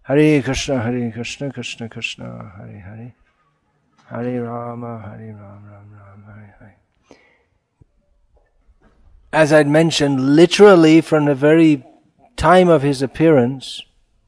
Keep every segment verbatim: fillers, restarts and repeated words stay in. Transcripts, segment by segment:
Hare Krishna, Hare Krishna, Krishna Krishna, Hare Hare, Hare Rama, Hare Rama, Rama Rama, Hare Hare. As I'd mentioned, literally from the very time of his appearance,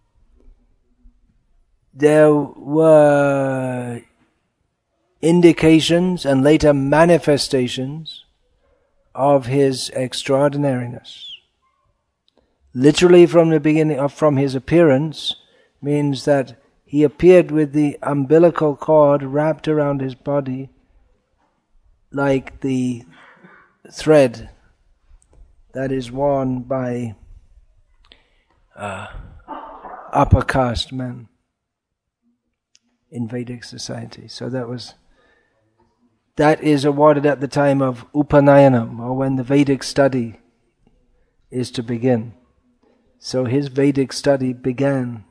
there were indications and later manifestations of his extraordinariness. Literally from the beginning, of, from his appearance, means that he appeared with the umbilical cord wrapped around his body like the thread that is worn by uh, upper caste men in Vedic society. So that was that is awarded at the time of Upanayanam, or when the Vedic study is to begin. So his Vedic study began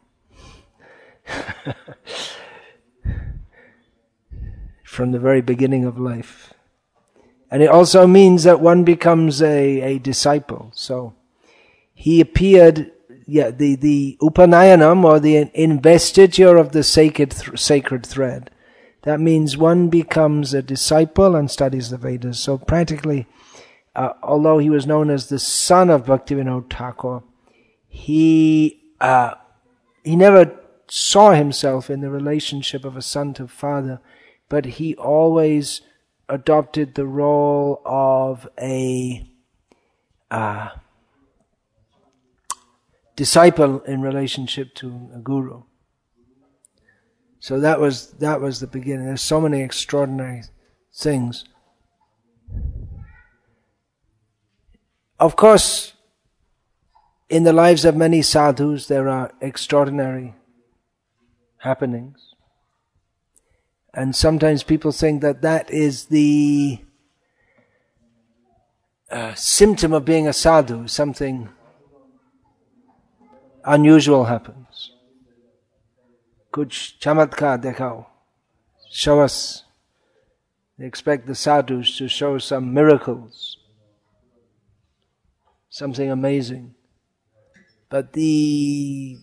from the very beginning of life. And it also means that one becomes a, a disciple. So he appeared, yeah, the, the Upanayanam, or the investiture of the sacred, th- sacred thread. That means one becomes a disciple and studies the Vedas. So practically, uh, although he was known as the son of Bhaktivinoda Thakur, he uh, he never saw himself in the relationship of a son to father, but he always adopted the role of a uh, disciple in relationship to a guru. So that was that was the beginning. There's so many extraordinary things. Of course, in the lives of many sadhus, there are extraordinary happenings. And sometimes people think that that is the uh, symptom of being a sadhu. Something unusual happens. Kuch chamatkar dekhao. Show us. They expect the sadhus to show some miracles. Something amazing. But the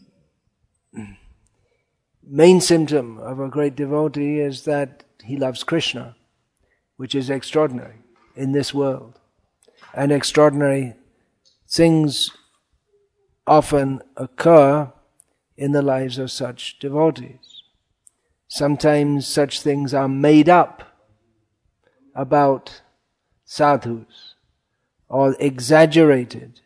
main symptom of a great devotee is that he loves Krishna, which is extraordinary in this world. And extraordinary things often occur in the lives of such devotees. Sometimes such things are made up about sadhus or exaggerated.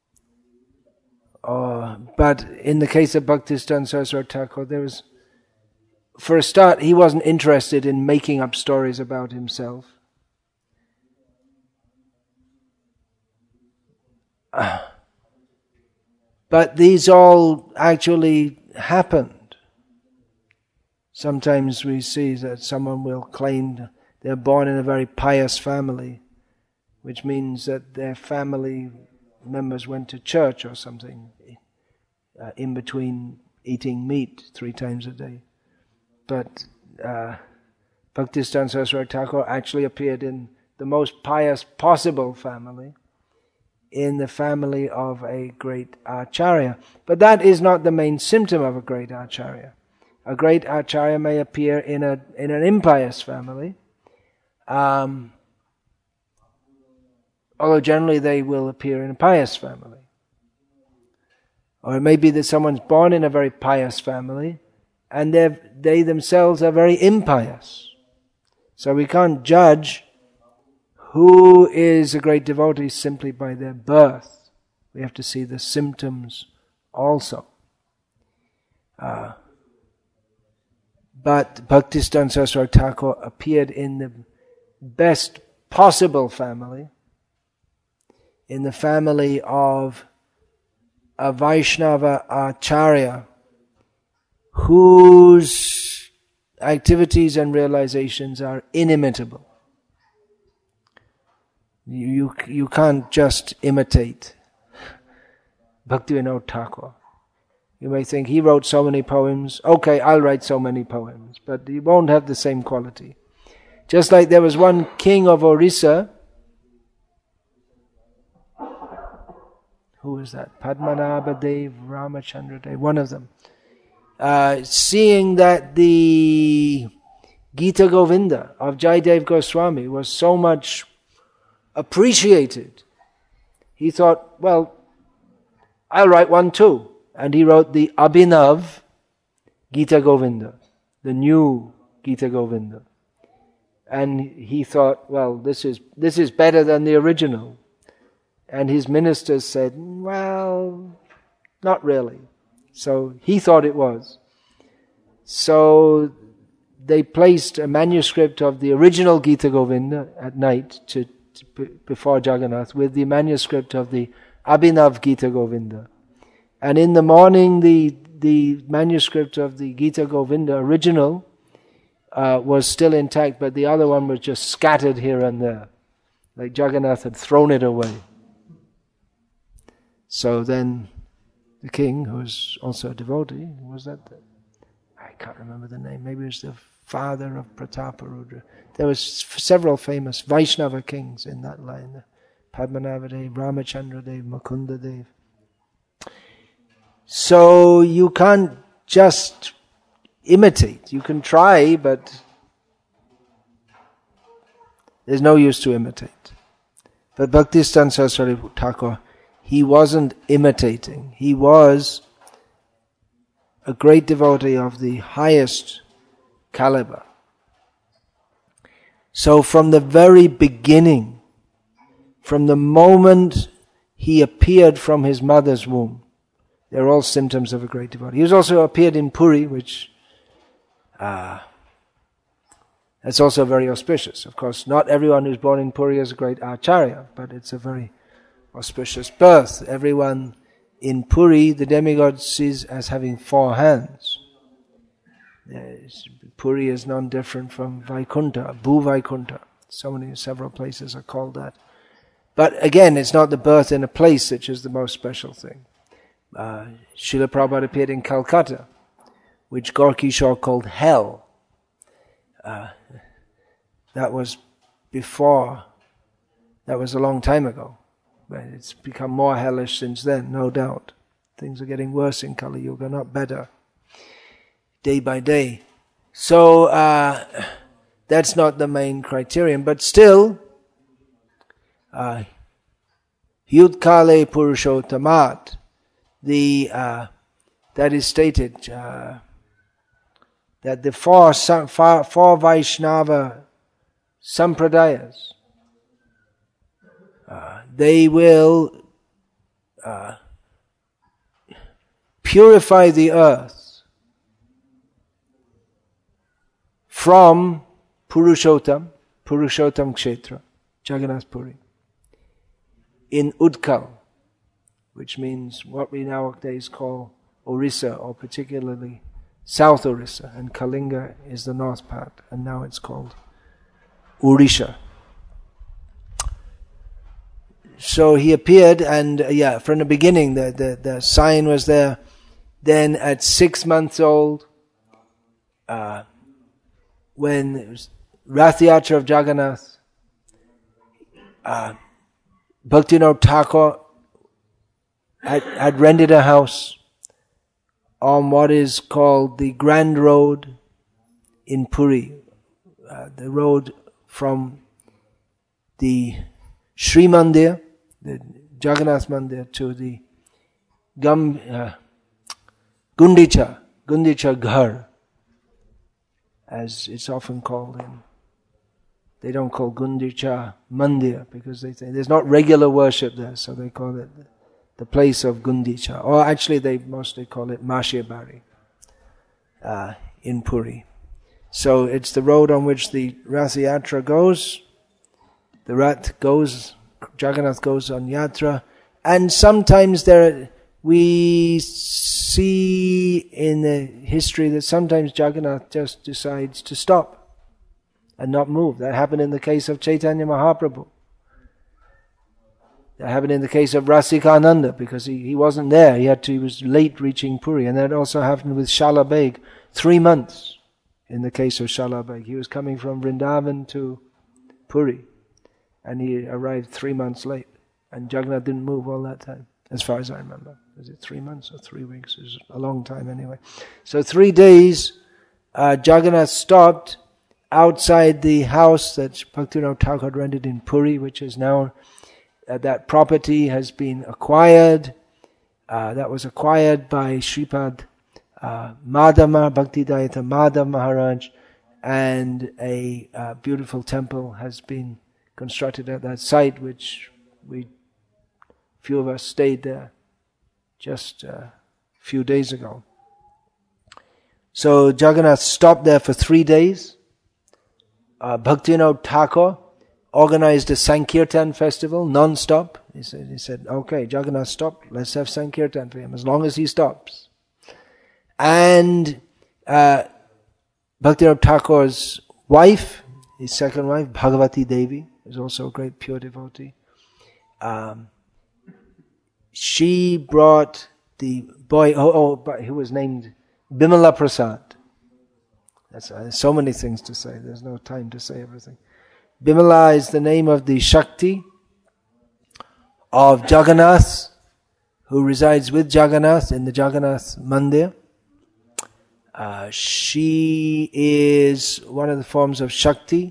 Or, but in the case of Bhaktisiddhanta Saraswati Thakur, there was, for a start, he wasn't interested in making up stories about himself. Uh, but these all actually happened. Sometimes we see that someone will claim they're born in a very pious family, which means that their family members went to church or something uh, in between eating meat three times a day. But uh, Bhaktisiddhanta Saraswati Thakur actually appeared in the most pious possible family, in the family of a great acharya. But that is not the main symptom of a great acharya. A great acharya may appear in a in an impious family, um, although generally they will appear in a pious family. Or it may be that someone's born in a very pious family and they themselves are very impious. So we can't judge who is a great devotee simply by their birth. We have to see the symptoms also. Uh, but Bhaktisiddhanta Saraswati Thakur appeared in the best possible family, in the family of a Vaishnava Acharya whose activities and realizations are inimitable. You, you, you can't just imitate Bhaktivinoda Thakur. You may think he wrote so many poems, okay, I'll write so many poems, but he won't have the same quality. Just like there was one king of Orissa. Who is that? Padmanabha Dev, Ramachandra Dev, one of them. uh, seeing that the Gita Govinda of Jayadev Goswami was so much appreciated, he thought, well, I'll write one too. And he wrote the Abhinav Gita Govinda, the new Gita Govinda. And he thought, well, this is this is better than the original. And his ministers said, well, not really. So he thought it was. So they placed a manuscript of the original Gita Govinda at night to, to before Jagannath with the manuscript of the Abhinav Gita Govinda. And in the morning, the the manuscript of the Gita Govinda original uh, was still intact, but the other one was just scattered here and there, like Jagannath had thrown it away. So then the king, who was also a devotee, was that the, I can't remember the name, maybe it was the father of Prataparudra. There was several famous Vaishnava kings in that line, Padmanabhadev, Ramachandra Dev, Mukunda Dev. So you can't just imitate. You can try, but there's no use to imitate. But Bhaktisiddhanta Saraswati Thakur, he wasn't imitating. He was a great devotee of the highest caliber. So from the very beginning, from the moment he appeared from his mother's womb, they're all symptoms of a great devotee. He was also appeared in Puri, which uh, that's also very auspicious. Of course, not everyone who's born in Puri is a great acharya, but it's a very auspicious birth. Everyone in Puri, the demigod sees as having four hands. There's, Puri is none different from Vaikuntha, Bhu Vaikuntha. So many, several places are called that. But again, it's not the birth in a place which is the most special thing. Uh, Srila Prabhupada appeared in Calcutta, which Gorky Shaw called hell. Uh, that was before, that was a long time ago. But it's become more hellish since then, no doubt. Things are getting worse in Kali Yuga, not better, day by day. So uh, that's not the main criterion, but still, uh, Yudkale Purushottamat, the uh, that is stated uh, that the four, four, four Vaishnava Sampradayas, uh, they will uh, purify the earth from Purushottam, Purushottam Kshetra, Jagannath Puri, in Udkal, which means what we nowadays call Orissa, or particularly South Orissa, and Kalinga is the north part, and now it's called Odisha. So he appeared, and uh, yeah, from the beginning the, the, the sign was there. Then at six months old, uh, when it was Rath Yatra of Jagannath, uh, Bhaktivinoda Thakur had, had rented a house on what is called the Grand Road in Puri, uh, the road from the Sri Mandir, the Jagannath Mandir, to the Gam, uh, Gundicha, Gundicha Ghar, as it's often called in. They don't call Gundicha Mandir because they think there's not regular worship there, so they call it the place of Gundicha. Or actually they mostly call it Mashiyabari uh, in Puri. So it's the road on which the Rath Yatra goes. The Rath goes, Jagannath goes on Yatra. And sometimes there we see in the history that sometimes Jagannath just decides to stop and not move. That happened in the case of Chaitanya Mahaprabhu. That happened in the case of Rasikananda because he, he wasn't there. He had to, he was late reaching Puri. And that also happened with Shala Beg. Three months in the case of Shala Beg. He was coming from Vrindavan to Puri. And he arrived three months late. And Jagannath didn't move all that time. as far as I remember. Was it three months or three weeks? It was a long time anyway. So three days, uh, Jagannath stopped outside the house that Bhaktivinoda Thakur rented in Puri, which is now, uh, that property has been acquired. Uh, that was acquired by Sripad uh, Madhama, Bhaktidayata Madhav Maharaj, and a uh, beautiful temple has been constructed at that site, which we, few of us stayed there just a few days ago. So Jagannath stopped there for three days. Uh, Bhaktivinoda Thakur organized a Sankirtan festival non-stop. He said, he said, okay, Jagannath stopped, let's have Sankirtan for him, as long as he stops. And uh, Bhaktivinoda Thakur's wife, his second wife, Bhagavati Devi, is also a great pure devotee. Um, she brought the boy, oh, oh, who was named Bimala Prasad. That's, uh, there's so many things to say, there's no time to say everything. Bimala is the name of the Shakti of Jagannath, who resides with Jagannath in the Jagannath Mandir. Uh, she is one of the forms of Shakti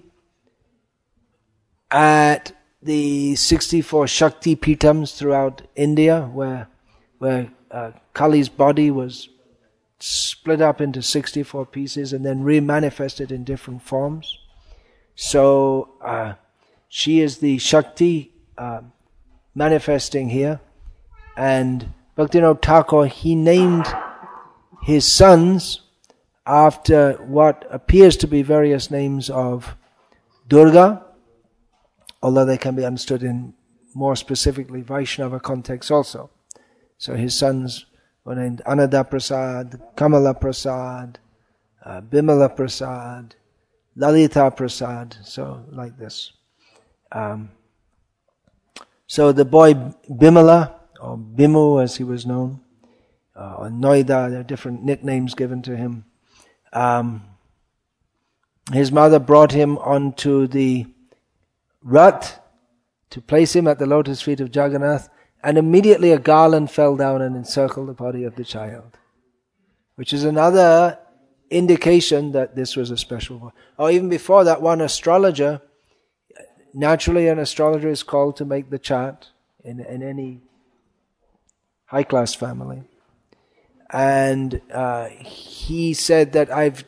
at the sixty-four Shakti Pitams throughout India, where where uh, Kali's body was split up into sixty-four pieces and then remanifested in different forms. So uh, she is the Shakti uh, manifesting here, and Bhaktivinoda Thakur, he named his sons after what appears to be various names of Durga, although they can be understood in more specifically Vaishnava context also. So his sons were named Anada Prasad, Kamala Prasad, uh, Bimala Prasad, Lalita Prasad, so like this. Um, so the boy Bimala, or Bimu as he was known, uh, or Noida, there are different nicknames given to him. Um, his mother brought him onto the Rath to place him at the lotus feet of Jagannath, and immediately a garland fell down and encircled the body of the child, which is another indication that this was a special boy. Or even before that, one astrologer, naturally an astrologer is called to make the chart in, in any high-class family. And uh, he said that I've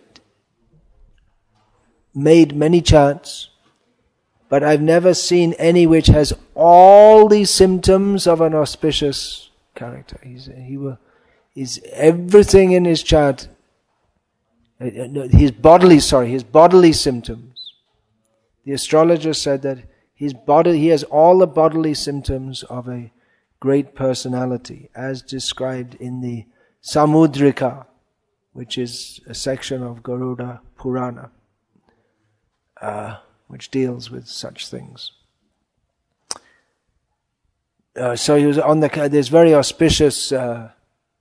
made many charts, but I've never seen any which has all these symptoms of an auspicious character. He's, he will, he's everything in his chart, his bodily, sorry, his bodily symptoms. The astrologer said that his body, he has all the bodily symptoms of a great personality, as described in the Samudrika, which is a section of Garuda Purana, uh, which deals with such things. Uh, so he was on the. There's very auspicious uh,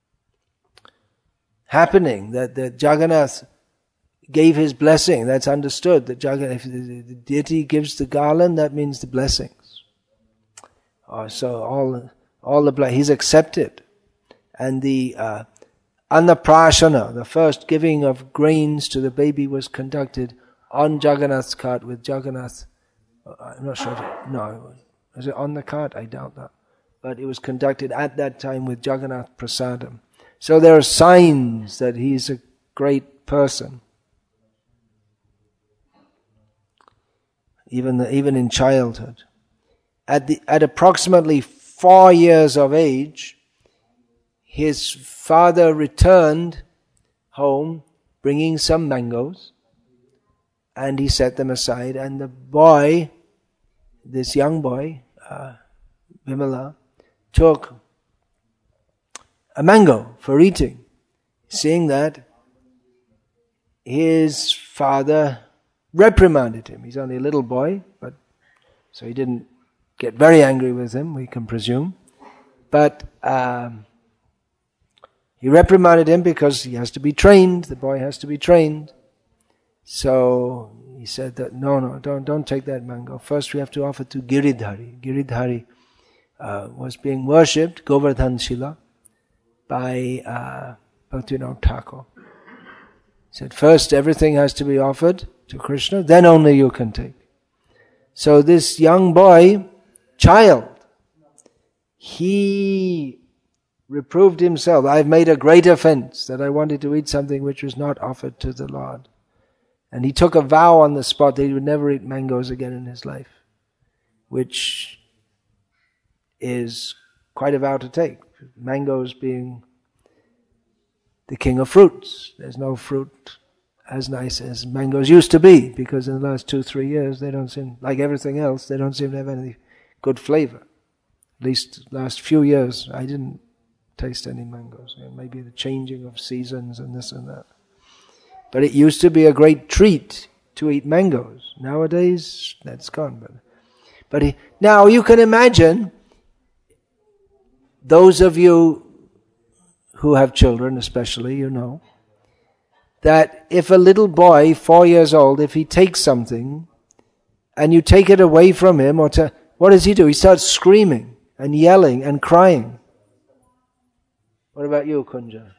happening that, that Jagannath gave his blessing. That's understood. That Jagannath, if the, the deity gives the garland, that means the blessings. Uh, so all all the he's accepted, and the uh, Annaprashana, the first giving of grains to the baby, was conducted on Jagannath's cart with Jagannath. I'm not sure. If it, no, was it on the cart? I doubt that. But it was conducted at that time with Jagannath Prasadam. So there are signs that he's a great person. Even the, even in childhood. At the at approximately four years of age, his father returned home bringing some mangoes, and he set them aside, and the boy, this young boy, uh, Bimala, took a mango for eating. Seeing that, his father reprimanded him. He's only a little boy, but so he didn't get very angry with him, we can presume. But um, he reprimanded him because he has to be trained, the boy has to be trained. So he said that, no, no, don't don't take that mango. First we have to offer to Giridhari. Giridhari uh, was being worshipped, Govardhan Shila, by uh, Bhaktivinoda Thakur. He said, first everything has to be offered to Krishna, then only you can take. So this young boy, child, he reproved himself, I've made a great offense that I wanted to eat something which was not offered to the Lord. And he took a vow on the spot that he would never eat mangoes again in his life, which is quite a vow to take. Mangoes being the king of fruits. There's no fruit as nice as mangoes used to be, because in the last two, three years they don't seem, like everything else, they don't seem to have any good flavor. At least last few years I didn't taste any mangoes. You know, maybe the changing of seasons and this and that. But it used to be a great treat to eat mangoes. Nowadays, that's gone. But, but he, now you can imagine, those of you who have children especially, you know, that if a little boy, four years old, if he takes something and you take it away from him, or to, what does he do? He starts screaming and yelling and crying. What about you, Kunja?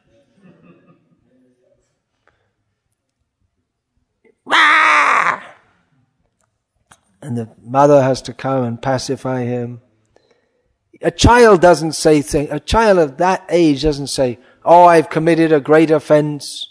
And the mother has to come and pacify him. A child doesn't say things, a child of that age doesn't say, oh, I've committed a great offense.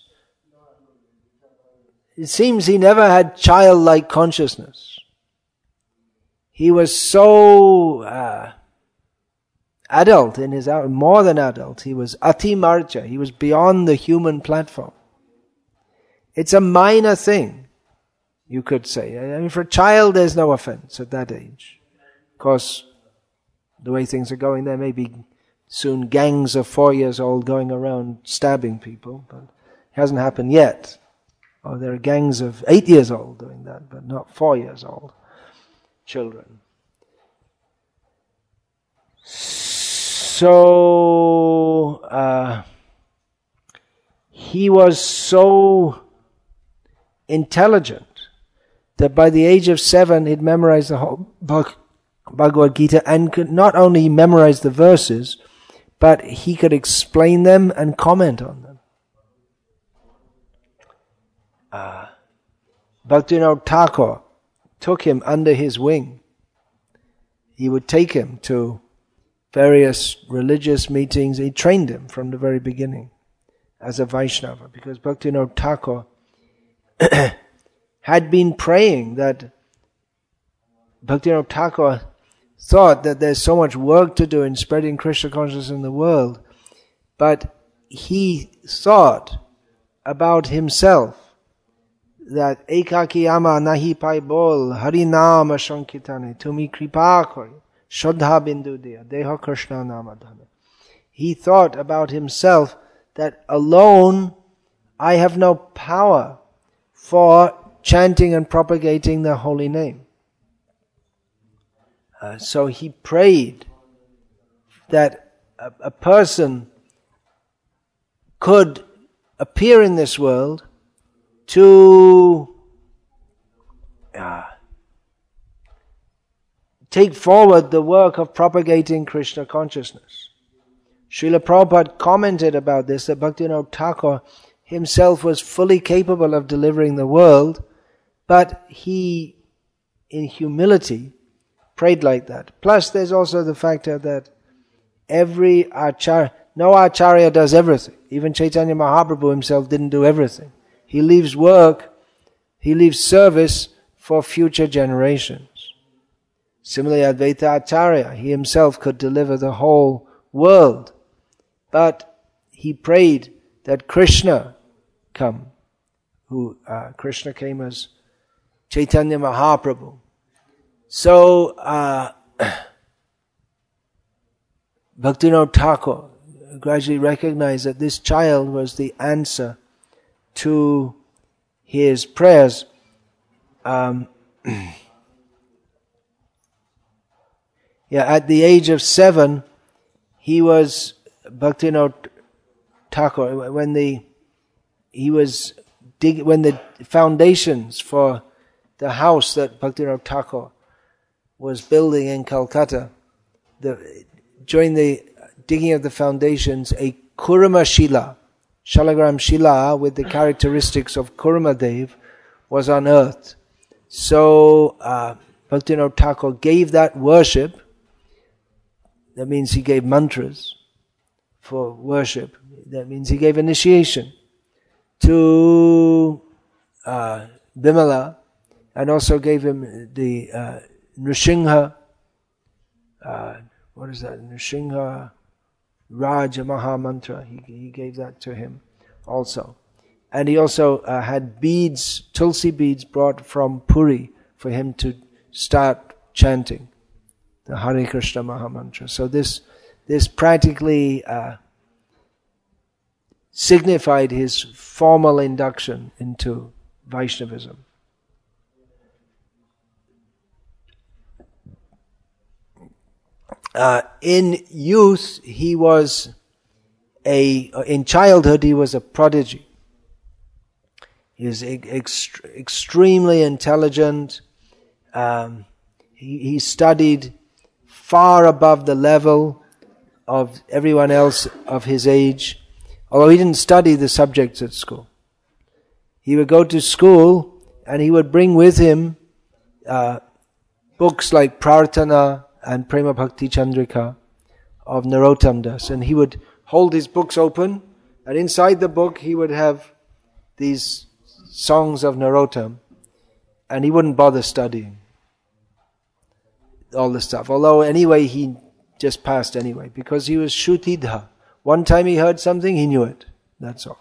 It seems he never had childlike consciousness. He was so uh, adult in his, more than adult. He was ati marja. He was beyond the human platform. It's a minor thing, you could say. I mean, for a child, there's no offense at that age. Of course, the way things are going, there may be soon gangs of four years old going around stabbing people, but it hasn't happened yet. Or there are gangs of eight years old doing that, but not four years old children. So, uh, he was so intelligent that by the age of seven he'd memorized the whole book, Bhagavad Gita, and could not only memorize the verses, but he could explain them and comment on them. Uh, Bhaktivinoda Thakur took him under his wing. He would take him to various religious meetings. He trained him from the very beginning as a Vaishnava, because Bhaktivinoda Thakur had been praying that Bhaktivinoda Thakur thought that there's so much work to do in spreading Krishna consciousness in the world, but he thought about himself that ekakiyama nahi pai bol harinama shankitane tumi kripa kori shodha bindu diya deha Krishna namadhana. He thought about himself that alone I have no power for chanting and propagating the holy name. Uh, so he prayed that a, a person could appear in this world to uh, take forward the work of propagating Krishna consciousness. Srila Prabhupada commented about this, that Bhaktivinoda Thakur himself was fully capable of delivering the world, but he, in humility, prayed like that. Plus there's also the factor that every acharya, no acharya does everything. Even Chaitanya Mahaprabhu himself didn't do everything. He leaves work, he leaves service for future generations. Similarly, Advaita Acharya, he himself could deliver the whole world, but he prayed that Krishna come, who uh, Krishna came as Chaitanya Mahaprabhu. So, uh, Bhaktivinoda Thakur gradually recognized that this child was the answer to his prayers. Um, yeah, at the age of seven, he was Bhaktivinoda Thakur, when the he was dig, when the foundations for the house that Bhaktivinoda Thakur was building in Calcutta the during the digging of the foundations, a Kurma Shila, Shalagram Shila with the characteristics of Kurma Dev was unearthed. So uh, Bhaktivinoda Thakur gave that worship. That means he gave mantras for worship. That means he gave initiation to uh, Bimala, and also gave him the uh, Nrsimha, uh, what is that, Nrsimha Raja Maha Mantra, he, he gave that to him also. And he also uh, had beads, Tulsi beads brought from Puri for him to start chanting the Hare Krishna Maha Mantra. So this, this practically uh, signified his formal induction into Vaishnavism. Uh, in youth, he was a, in childhood, he was a prodigy. He was ext- extremely intelligent. Um, he, he studied far above the level of everyone else of his age. Although he didn't study the subjects at school. He would go to school and he would bring with him uh, books like Prarthana and Prema Bhakti Chandrika of Narottam Das. And he would hold his books open, and inside the book he would have these songs of Narottam, and he wouldn't bother studying all the stuff. Although anyway he just passed anyway, because he was Shrutidha. One time he heard something, he knew it. That's all.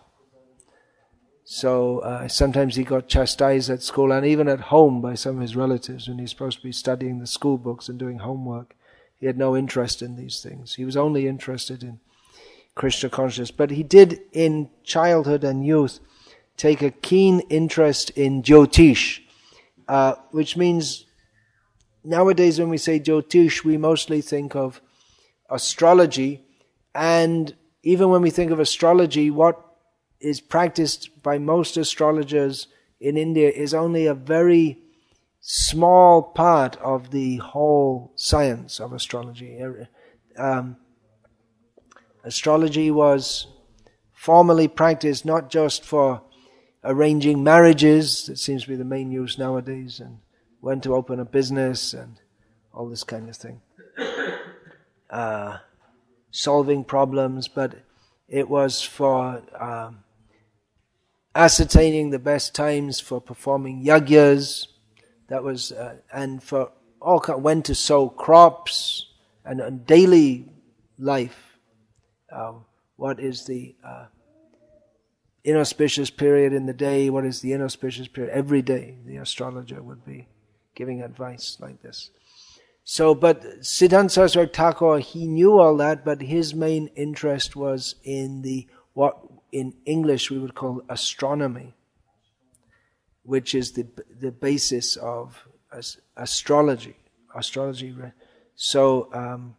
So uh, sometimes he got chastised at school and even at home by some of his relatives when he's supposed to be studying the school books and doing homework. He had no interest in these things. He was only interested in Krishna consciousness. But he did in childhood and youth take a keen interest in Jyotish, uh, which means nowadays when we say Jyotish, we mostly think of astrology. And even when we think of astrology, what is practiced by most astrologers in India is only a very small part of the whole science of astrology. Um, astrology was formerly practiced not just for arranging marriages, that seems to be the main use nowadays, and when to open a business and all this kind of thing. Uh, solving problems, but it was for um, ascertaining the best times for performing yagyas. That was, uh, and for all kind, when to sow crops and, and daily life. Uh, what is the uh, inauspicious period in the day? What is the inauspicious period every day? The astrologer would be giving advice like this. So, but Siddhanta Saraswati Thakur, he knew all that, but his main interest was in the, what in English we would call astronomy, which is the the basis of as, astrology. Astrology. So, um,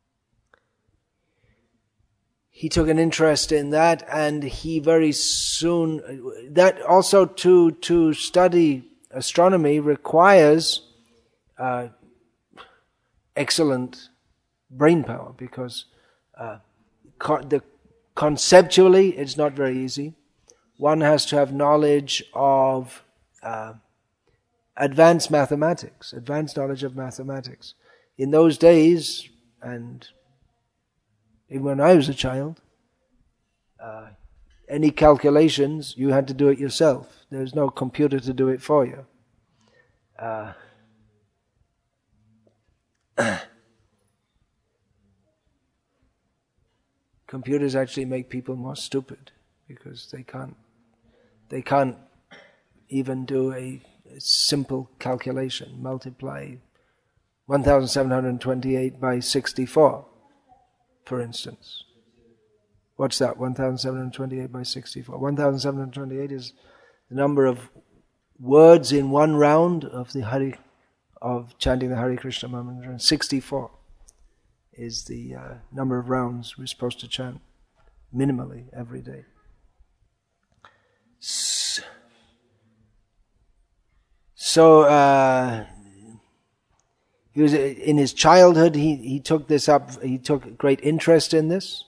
he took an interest in that, and he very soon, that also to, to study astronomy requires uh, excellent brain power, because uh, co- the conceptually it's not very easy. One has to have knowledge of uh, advanced mathematics, advanced knowledge of mathematics. In those days, and even when I was a child, uh, any calculations, you had to do it yourself. There was no computer to do it for you. Uh, Computers actually make people more stupid because they can't they can't even do a, a simple calculation. Multiply one thousand seven hundred twenty-eight by sixty-four, for instance. What's that? one thousand seven hundred twenty-eight by sixty-four. one thousand seven hundred twenty-eight is the number of words in one round of the Hari, of chanting the Hare Krishna mantra, and sixty-four is the uh, number of rounds we're supposed to chant minimally every day. So uh, he was in his childhood. He he took this up. He took great interest in this,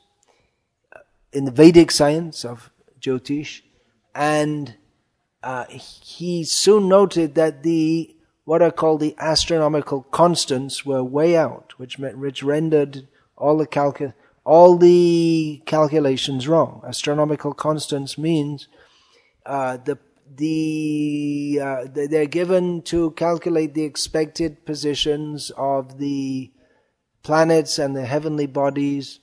in the Vedic science of Jyotish, and uh, he soon noted that the what are called the astronomical constants were way out, which meant, which rendered all the calcul all the calculations wrong. Astronomical constants means uh, the the uh, they're given to calculate the expected positions of the planets and the heavenly bodies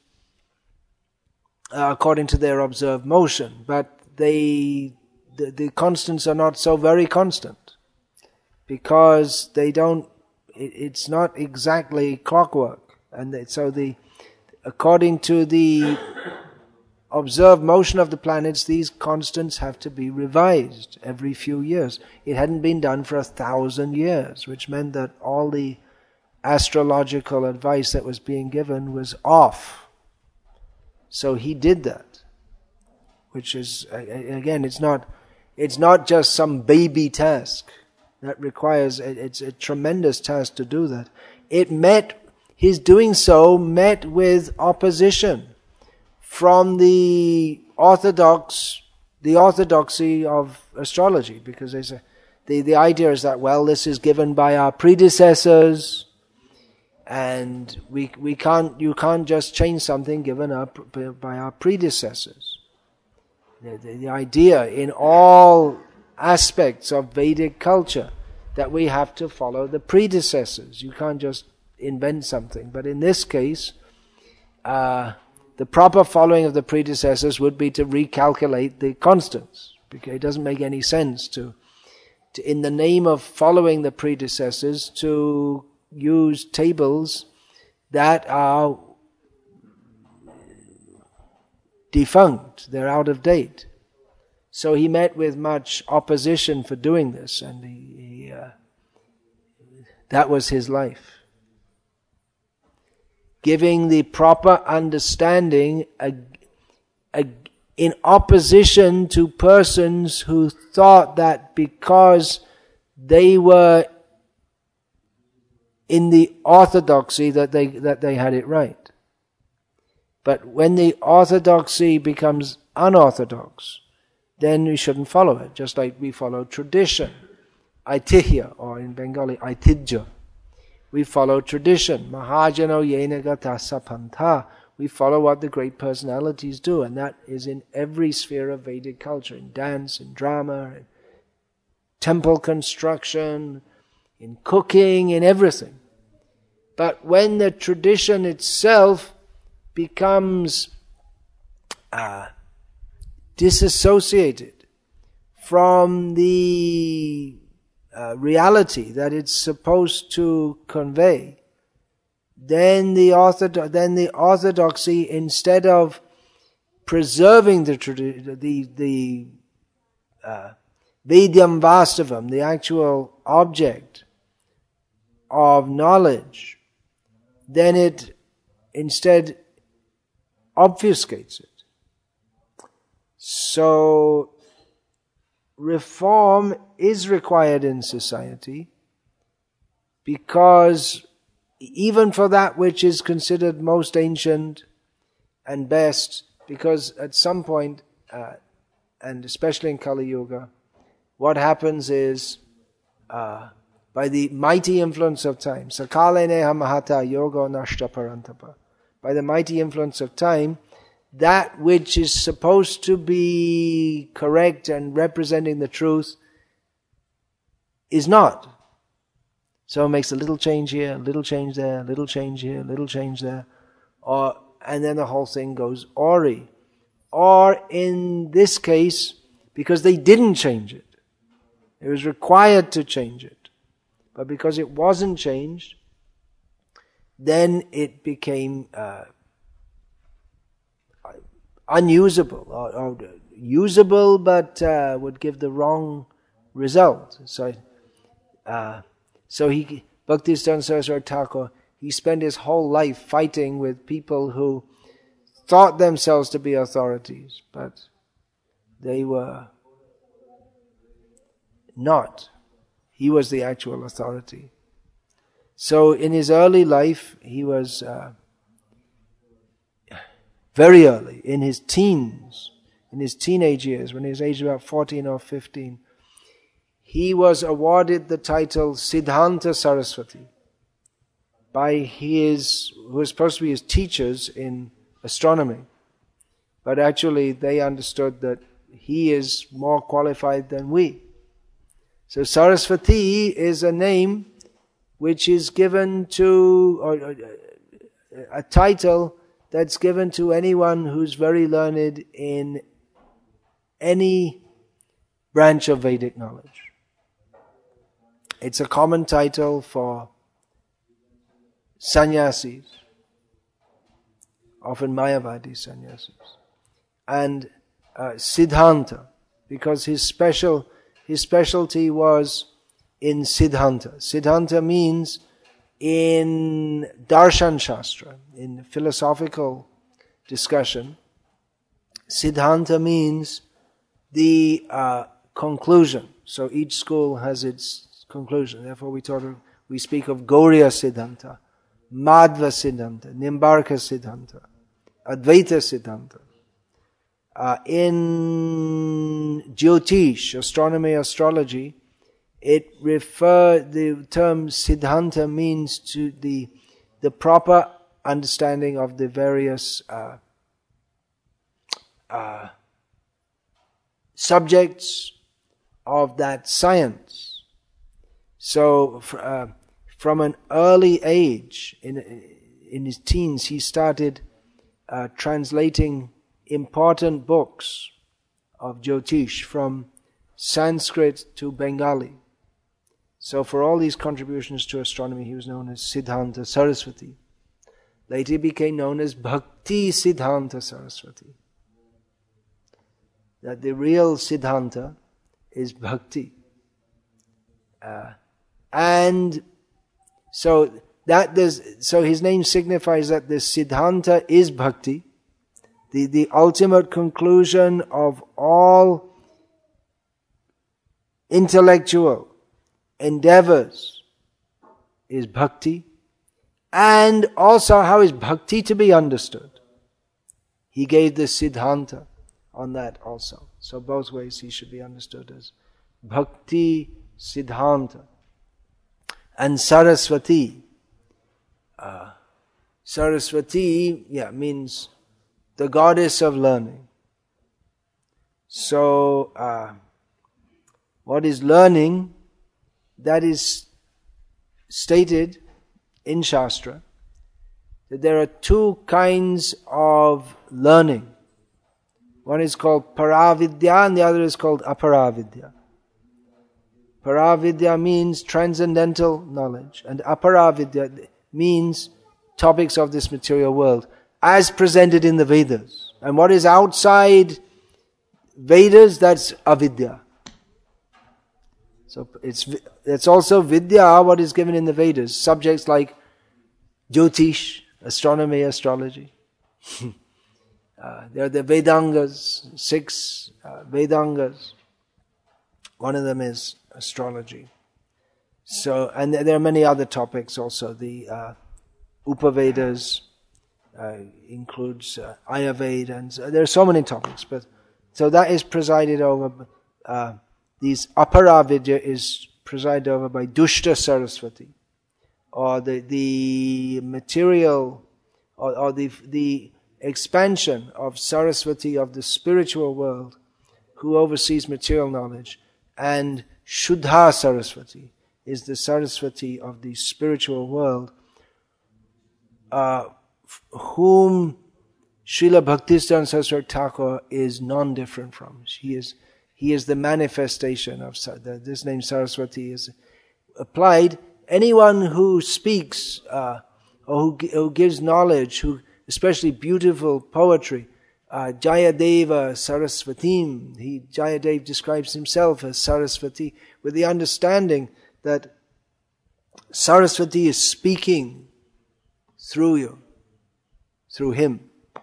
uh, according to their observed motion, but they the, the constants are not so very constant because they don't. It, it's not exactly clockwork, and they, so the according to the observed motion of the planets, these constants have to be revised every few years. It hadn't been done for a thousand years, which meant that all the astrological advice that was being given was off. So he did that, which is, again, it's not, it's not just some baby task that requires, it's a tremendous task to do that. It met, his doing so met with opposition from the orthodox, the orthodoxy of astrology, because they say, the, the idea is that, well, this is given by our predecessors, and we we can't you can't just change something given up by our predecessors. The, the, the idea in all aspects of Vedic culture that we have to follow the predecessors. You can't just invent something. But in this case, uh, the proper following of the predecessors would be to recalculate the constants, because it doesn't make any sense to, to in the name of following the predecessors, to use tables that are defunct, they're out of date. So he met with much opposition for doing this, and he, he, uh, that was his life. Giving the proper understanding a, a, in opposition to persons who thought that because they were in the orthodoxy that they that they had it right. But when the orthodoxy becomes unorthodox, then we shouldn't follow it, just like we follow tradition. Aitihya, or in Bengali, Aitijya. We follow tradition. Mahajano yena gata sapantha. We follow what the great personalities do, and that is in every sphere of Vedic culture, in dance, in drama, in temple construction, in cooking, in everything. But when the tradition itself becomes uh, disassociated from the uh, reality that it's supposed to convey, then the orthodox, then the orthodoxy, instead of preserving the tradi- the the uh, Vedyam Vastavam, the actual object of knowledge, then it instead obfuscates it. So reform is required in society, because even for that which is considered most ancient and best, because at some point, uh, and especially in Kali Yuga, what happens is, uh, by the mighty influence of time, sakale neha mahata yoga nashta parantapa, by the mighty influence of time, that which is supposed to be correct and representing the truth is not. So it makes a little change here, a little change there, a little change here, a little change there, or and then the whole thing goes awry. Or in this case, because they didn't change it, it was required to change it, but because it wasn't changed, then it became uh, unusable, or, or usable, but uh, would give the wrong result. So, uh, so he, Bhaktisiddhanta Saraswati Thakur, he spent his whole life fighting with people who thought themselves to be authorities, but they were not. He was the actual authority. So in his early life, he was uh, very early, in his teens, in his teenage years, when he was aged about fourteen or fifteen, he was awarded the title Siddhanta Saraswati by his, who was supposed to be his teachers in astronomy. But actually they understood that he is more qualified than we. So Saraswati is a name which is given to, or a title that's given to anyone who's very learned in any branch of Vedic knowledge. It's a common title for sannyasis, often Mayavadi sannyasis, and uh, Siddhanta, because his special his specialty was in Siddhanta. Siddhanta means in Darshan Shastra, in philosophical discussion, Siddhanta means the uh, conclusion. So each school has its conclusion. Therefore we talk of, we speak of Gauriya Siddhanta, Madhva Siddhanta, Nimbarka Siddhanta, Advaita Siddhanta. Uh, in Jyotish, astronomy, astrology, it refer the term Siddhanta means to the the proper understanding of the various uh, uh, subjects of that science. So, uh, from an early age, in in his teens, he started uh, translating important books of Jyotish from Sanskrit to Bengali. So for all these contributions to astronomy, he was known as Siddhanta Saraswati. Later he became known as Bhakti Siddhanta Saraswati. That the real Siddhanta is Bhakti. Uh, and so that there's, so his name signifies that the Siddhanta is Bhakti. The, the ultimate conclusion of all intellectual endeavors is bhakti. And also, how is bhakti to be understood? He gave the Siddhanta on that also. So both ways he should be understood as Bhakti Siddhanta. And Saraswati. Uh, Saraswati, yeah, means the goddess of learning. So, uh, what is learning? That is stated in Shastra, that there are two kinds of learning. One is called Paravidya and the other is called Aparavidya. Paravidya means transcendental knowledge, and Aparavidya means topics of this material world, as presented in the Vedas. And what is outside Vedas, that's avidya. So it's it's also vidya, what is given in the Vedas. Subjects like Jyotish, astronomy, astrology. uh, there are the Vedangas, six uh, Vedangas. One of them is astrology. So, and there are many other topics also. The uh, Upavedas uh, includes uh, Ayurveda, and so, there are so many topics. But so that is presided over. Uh, these Aparavidya is presided over by Dushta Saraswati, or the the material, or, or the the expansion of Saraswati of the spiritual world, who oversees material knowledge, and Shuddha Saraswati is the Saraswati of the spiritual world, uh, whom Srila Bhaktisiddhanta Saraswati Thakur is non-different from. He is he is the manifestation of this name. Saraswati is applied. Anyone who speaks uh, or who, who gives knowledge, who especially beautiful poetry, uh, Jayadeva Saraswatim. He Jayadev describes himself as Saraswati with the understanding that Saraswati is speaking through you, through him.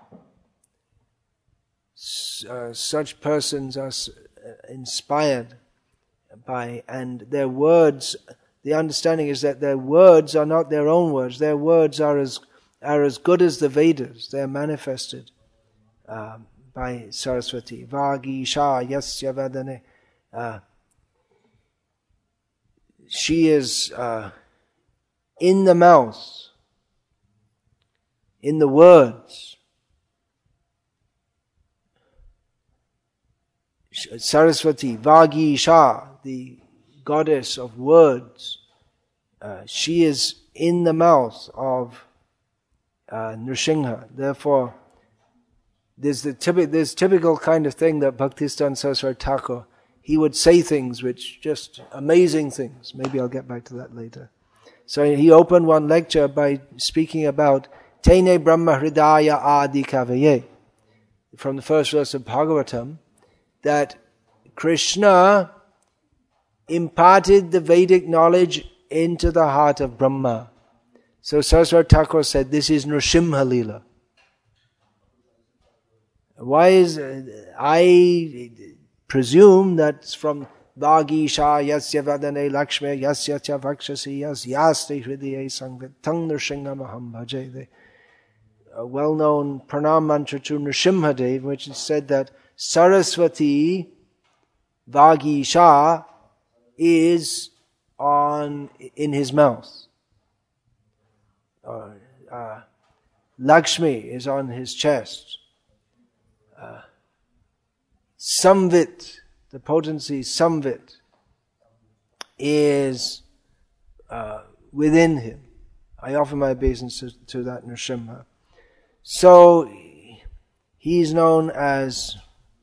Uh, such persons are inspired by, and their words the understanding is that their words are not their own words. Their words are as are as good as the Vedas. They are manifested uh, by Saraswati. Vagisha yasya vadane. Uh, she is uh, in the mouth, in the words. Saraswati, Vagisha, the goddess of words, uh, she is in the mouth of uh, Nrsimha. Therefore, there's the typical, there's typical kind of thing that Bhaktisiddhanta Saraswati Thakur, he would say things which just amazing things. Maybe I'll get back to that later. So he opened one lecture by speaking about Tene Brahma Hridaya Adi Kavaye, from the first verse of Bhagavatam, that Krishna imparted the Vedic knowledge into the heart of Brahma. So Saraswati Thakur said, this is Nrsimha Leela. Why is, I presume that's from Vagisha yasya vadane lakshme yasya cha vakshasi yas yaste hridaye sangvit tang Nrsimha maham bhaje. A well-known pranam mantra to Nrsimha Dev, which is said that Saraswati Vagisha is on in his mouth. Uh, uh, Lakshmi is on his chest. Uh, Samvit, the potency Samvit, is uh, within him. I offer my obeisance to, to that Nrsimha. So he's known as.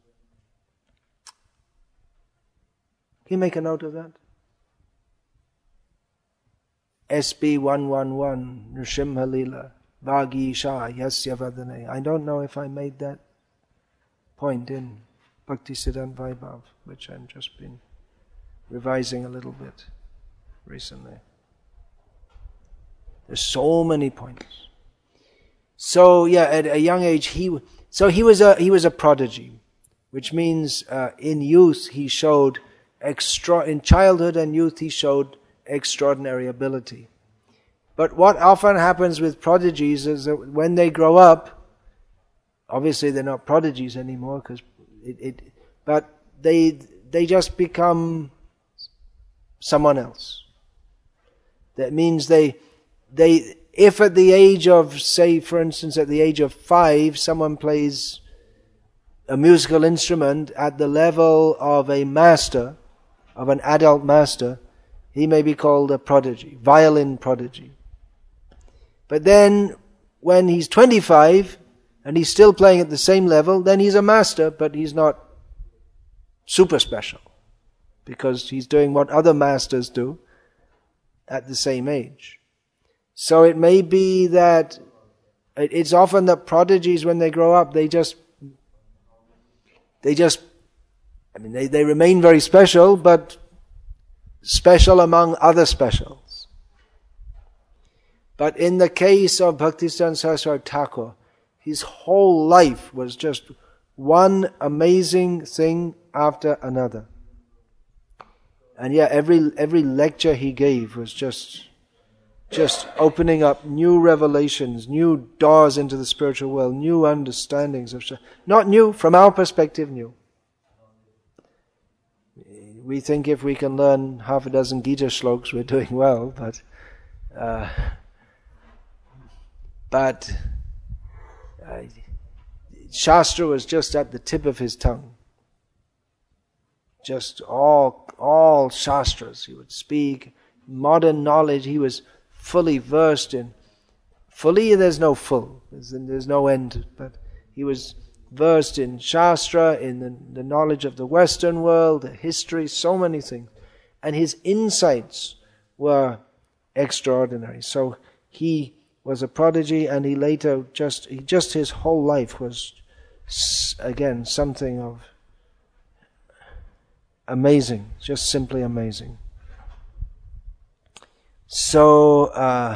Can you make a note of that? S B one one one, Nrsimha Leela, Vagisha yasya vadane. I don't know if I made that point in Bhaktisiddhanta Vaibhav, which I've just been revising a little bit recently. There's so many points. So yeah, at a young age, he so he was a he was a prodigy, which means uh, in youth he showed extra. In childhood and youth he showed extraordinary ability. But what often happens with prodigies is that when they grow up, obviously they're not prodigies anymore, because it, it. But they they just become someone else. That means they they. If at the age of, say, for instance, at the age of five, someone plays a musical instrument at the level of a master, of an adult master, he may be called a prodigy, violin prodigy. But then, when he's twenty-five, and he's still playing at the same level, then he's a master, but he's not super special, because he's doing what other masters do at the same age. So it may be that it's often that prodigies, when they grow up, they just, they just, I mean, they, they remain very special, but special among other specials. But in the case of Bhaktisiddhanta Saraswati Thakur, his whole life was just one amazing thing after another. And yeah, every every lecture he gave was just just opening up new revelations, new doors into the spiritual world, new understandings of not new, from our perspective, new. We think if we can learn half a dozen Gita shlokas, we're doing well, but uh, but uh, Shastra was just at the tip of his tongue. Just all all Shastras he would speak. Modern knowledge he was fully versed in. Fully, there's no full, there's, there's no end, but he was versed in Shastra, in the, the knowledge of the Western world, the history, so many things. And his insights were extraordinary. So he was a prodigy, and he later just, he just his whole life was, again, something of amazing, just simply amazing. So, uh,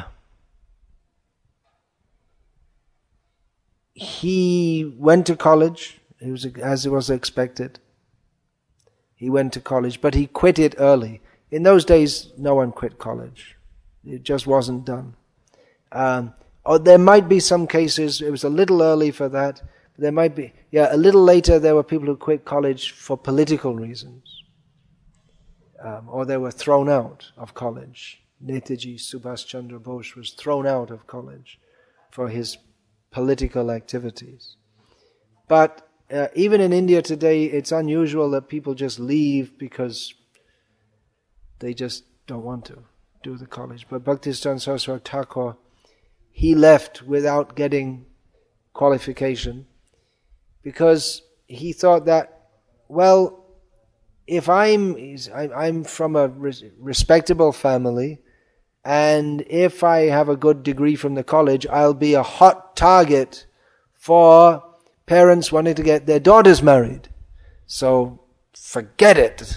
he went to college, it was, as it was expected. He went to college, but he quit it early. in those days, no one quit college. It just wasn't done. Um, or there might be some cases, it was a little early for that. There might be, yeah, a little later there were people who quit college for political reasons. Um, or they were thrown out of college. Netaji Subhash Chandra Bose was thrown out of college for his political activities. But uh, even in India today, it's unusual that people just leave because they just don't want to do the college. But Bhaktisiddhanta Saraswati Thakur, he left without getting qualification because he thought that, well, if I'm I'm from a respectable family, and if I have a good degree from the college, I'll be a hot target for parents wanting to get their daughters married. So forget it.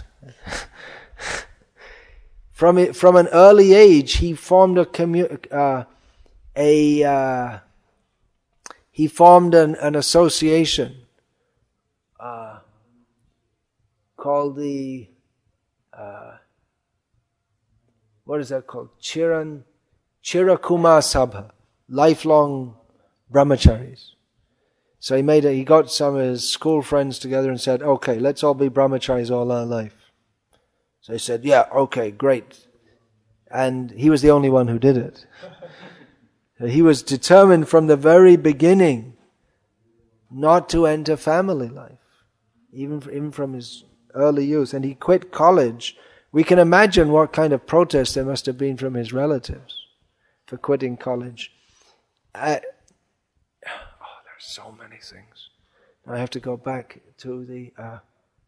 From it, from an early age, he formed a commu- uh, a uh, he formed an, an association uh, called the uh, what is that called? Chiran Chirakumar Sabha, lifelong brahmacharis. So he made a, he got some of his school friends together and said, "Okay, let's all be brahmacharis all our life." So he said, "Yeah, okay, great." And he was the only one who did it. He was determined from the very beginning not to enter family life, even, even from his early youth. And he quit college. We can imagine what kind of protest there must have been from his relatives for quitting college. I, oh, there's so many things. I have to go back to the... Uh,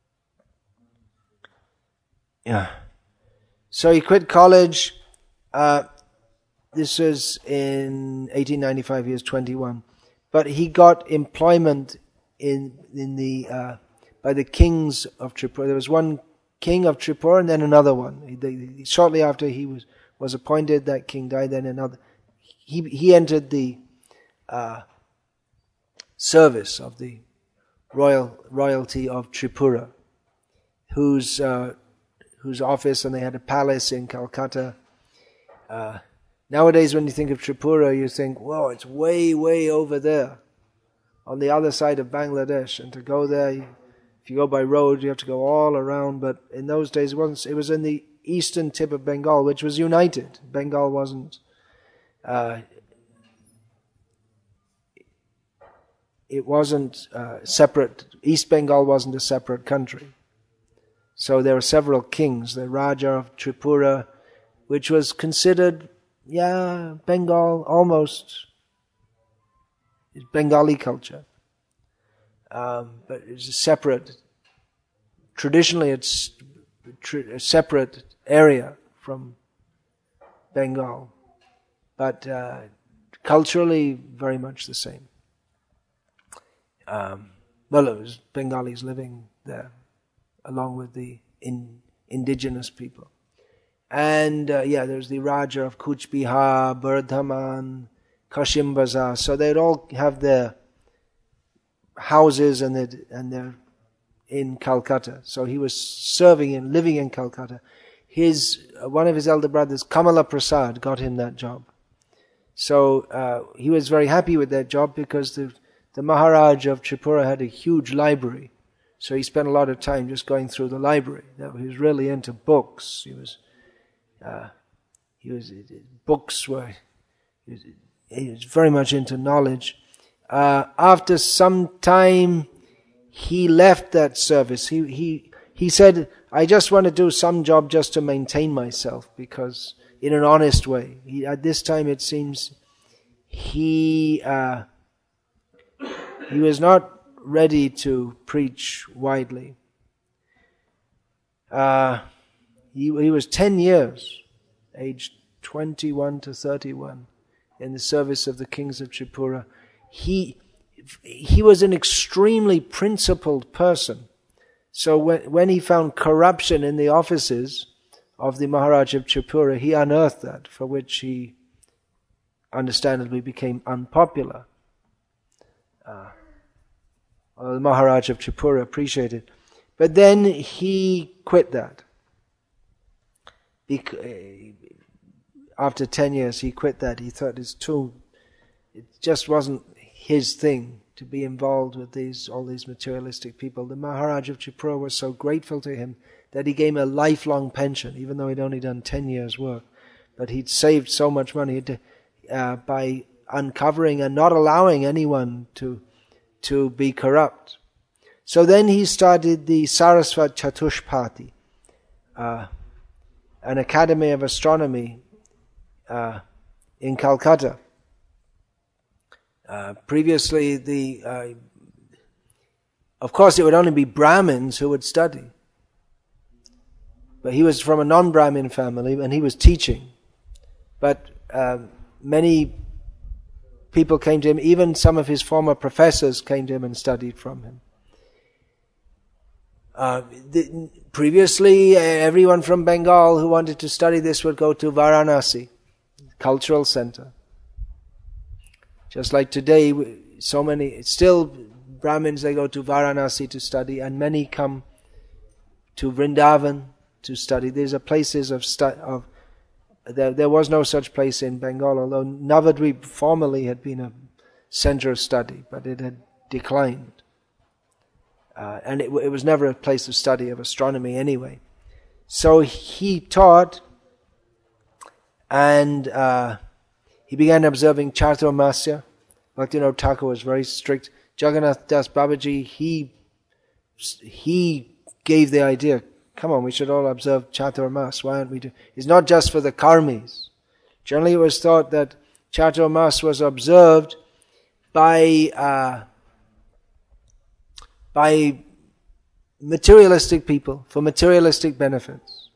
Yeah. So he quit college. Uh, this was in eighteen ninety-five. He was twenty-one, but he got employment in in the uh, by the kings of Tripura. There was one king of Tripura and then another one. He, they, shortly after he was was appointed, that king died. Then another. He he entered the uh, service of the royal royalty of Tripura, whose uh, whose office, and they had a palace in Calcutta. Uh, nowadays, when you think of Tripura, you think, whoa, it's way, way over there, on the other side of Bangladesh. And to go there, if you go by road, you have to go all around. But in those days, it, wasn't, it was in the eastern tip of Bengal, which was united. Bengal wasn't... Uh, it wasn't uh, separate. East Bengal wasn't a separate country. So there were several kings, the Raja of Tripura, which was considered, yeah, Bengal, almost Bengali culture. Um, but it's a separate, traditionally it's a separate area from Bengal. But uh, culturally, very much the same. Um, well, it was Bengalis living there, along with the in, indigenous people. And uh, yeah, there's the Raja of Kuch Bihar, Bardhaman, Kashim Bazar. So they'd all have their houses and they'd, and they're in Calcutta. So he was serving and living in Calcutta. His uh, one of his elder brothers, Kamala Prasad, got him that job. So uh, he was very happy with that job because the the Maharaj of Tripura had a huge library. So he spent a lot of time just going through the library. He was really into books. He was, uh, he was books were. He was, he was very much into knowledge. Uh, after some time, he left that service. He he he said, "I just want to do some job just to maintain myself, because in an honest way." He, at this time, it seems he uh, he was not ready to preach widely. Uh, he, he was ten years, aged twenty-one to thirty-one, in the service of the kings of Tripura. He, he was an extremely principled person. So when, when he found corruption in the offices of the Maharaj of Tripura, he unearthed that, for which he understandably became unpopular. Uh, Well, the Maharaj of Tripura appreciated. But then he quit that. bec- after ten years he quit that. He thought it's too, it just wasn't his thing to be involved with these all these materialistic people. The Maharaj of Tripura was so grateful to him that he gave him a lifelong pension, even though he'd only done ten years' work. But he'd saved so much money to, uh, by uncovering and not allowing anyone to to be corrupt. So then he started the Saraswat Chatushpati, uh, an academy of astronomy uh, in Calcutta. Uh, previously, the uh, of course it would only be Brahmins who would study. But he was from a non-Brahmin family and he was teaching. But uh, many people came to him, even some of his former professors came to him and studied from him. Uh, the, previously, uh, everyone from Bengal who wanted to study this would go to Varanasi, cultural center. Just like today, so many, still Brahmins, they go to Varanasi to study, and many come to Vrindavan to study. These are places of, stu- of there, there was no such place in Bengal, although Navadvip formerly had been a center of study, but it had declined. Uh, and it, it was never a place of study of astronomy anyway. So he taught, and uh, he began observing Chaturmasya. Bhaktivinoda Thakur was very strict. Jagannath Das Babaji, he he gave the idea, come on, we should all observe Chaturmas. Why aren't we doing? It's not just for the karmis. Generally it was thought that Chaturmas was observed by uh, by materialistic people, for materialistic benefits.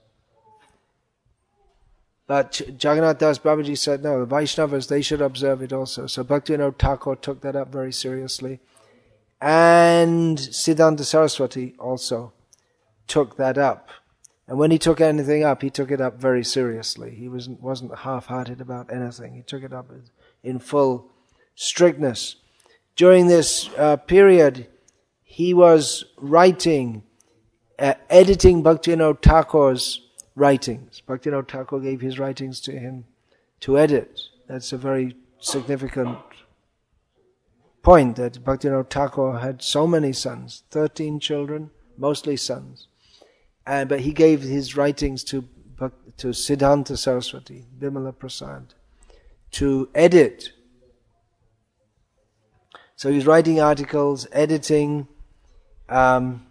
But Jagannath Das Babaji said, no, the Vaishnavas, they should observe it also. So Bhaktivinoda Thakur took that up very seriously. And Siddhanta Saraswati also took that up. And when he took anything up, he took it up very seriously. He wasn't, wasn't half-hearted about anything. He took it up in full strictness. During this uh, period, he was writing, uh, editing Bhaktivinoda Thakur's writings. Bhaktivinoda Thakur gave his writings to him to edit. That's a very significant point, that Bhaktivinoda Thakur had so many sons, thirteen children, mostly sons. And, but he gave his writings to, to Siddhanta Saraswati, Bimala Prasad, to edit. So he's writing articles, editing. Um,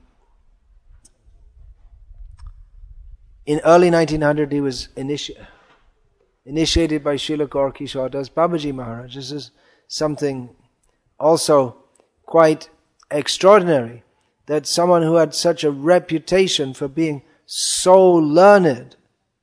in early nineteen hundred, he was initi- initiated by Srila Gaur Kishore Das Babaji Maharaj. This is something also quite extraordinary, that someone who had such a reputation for being so learned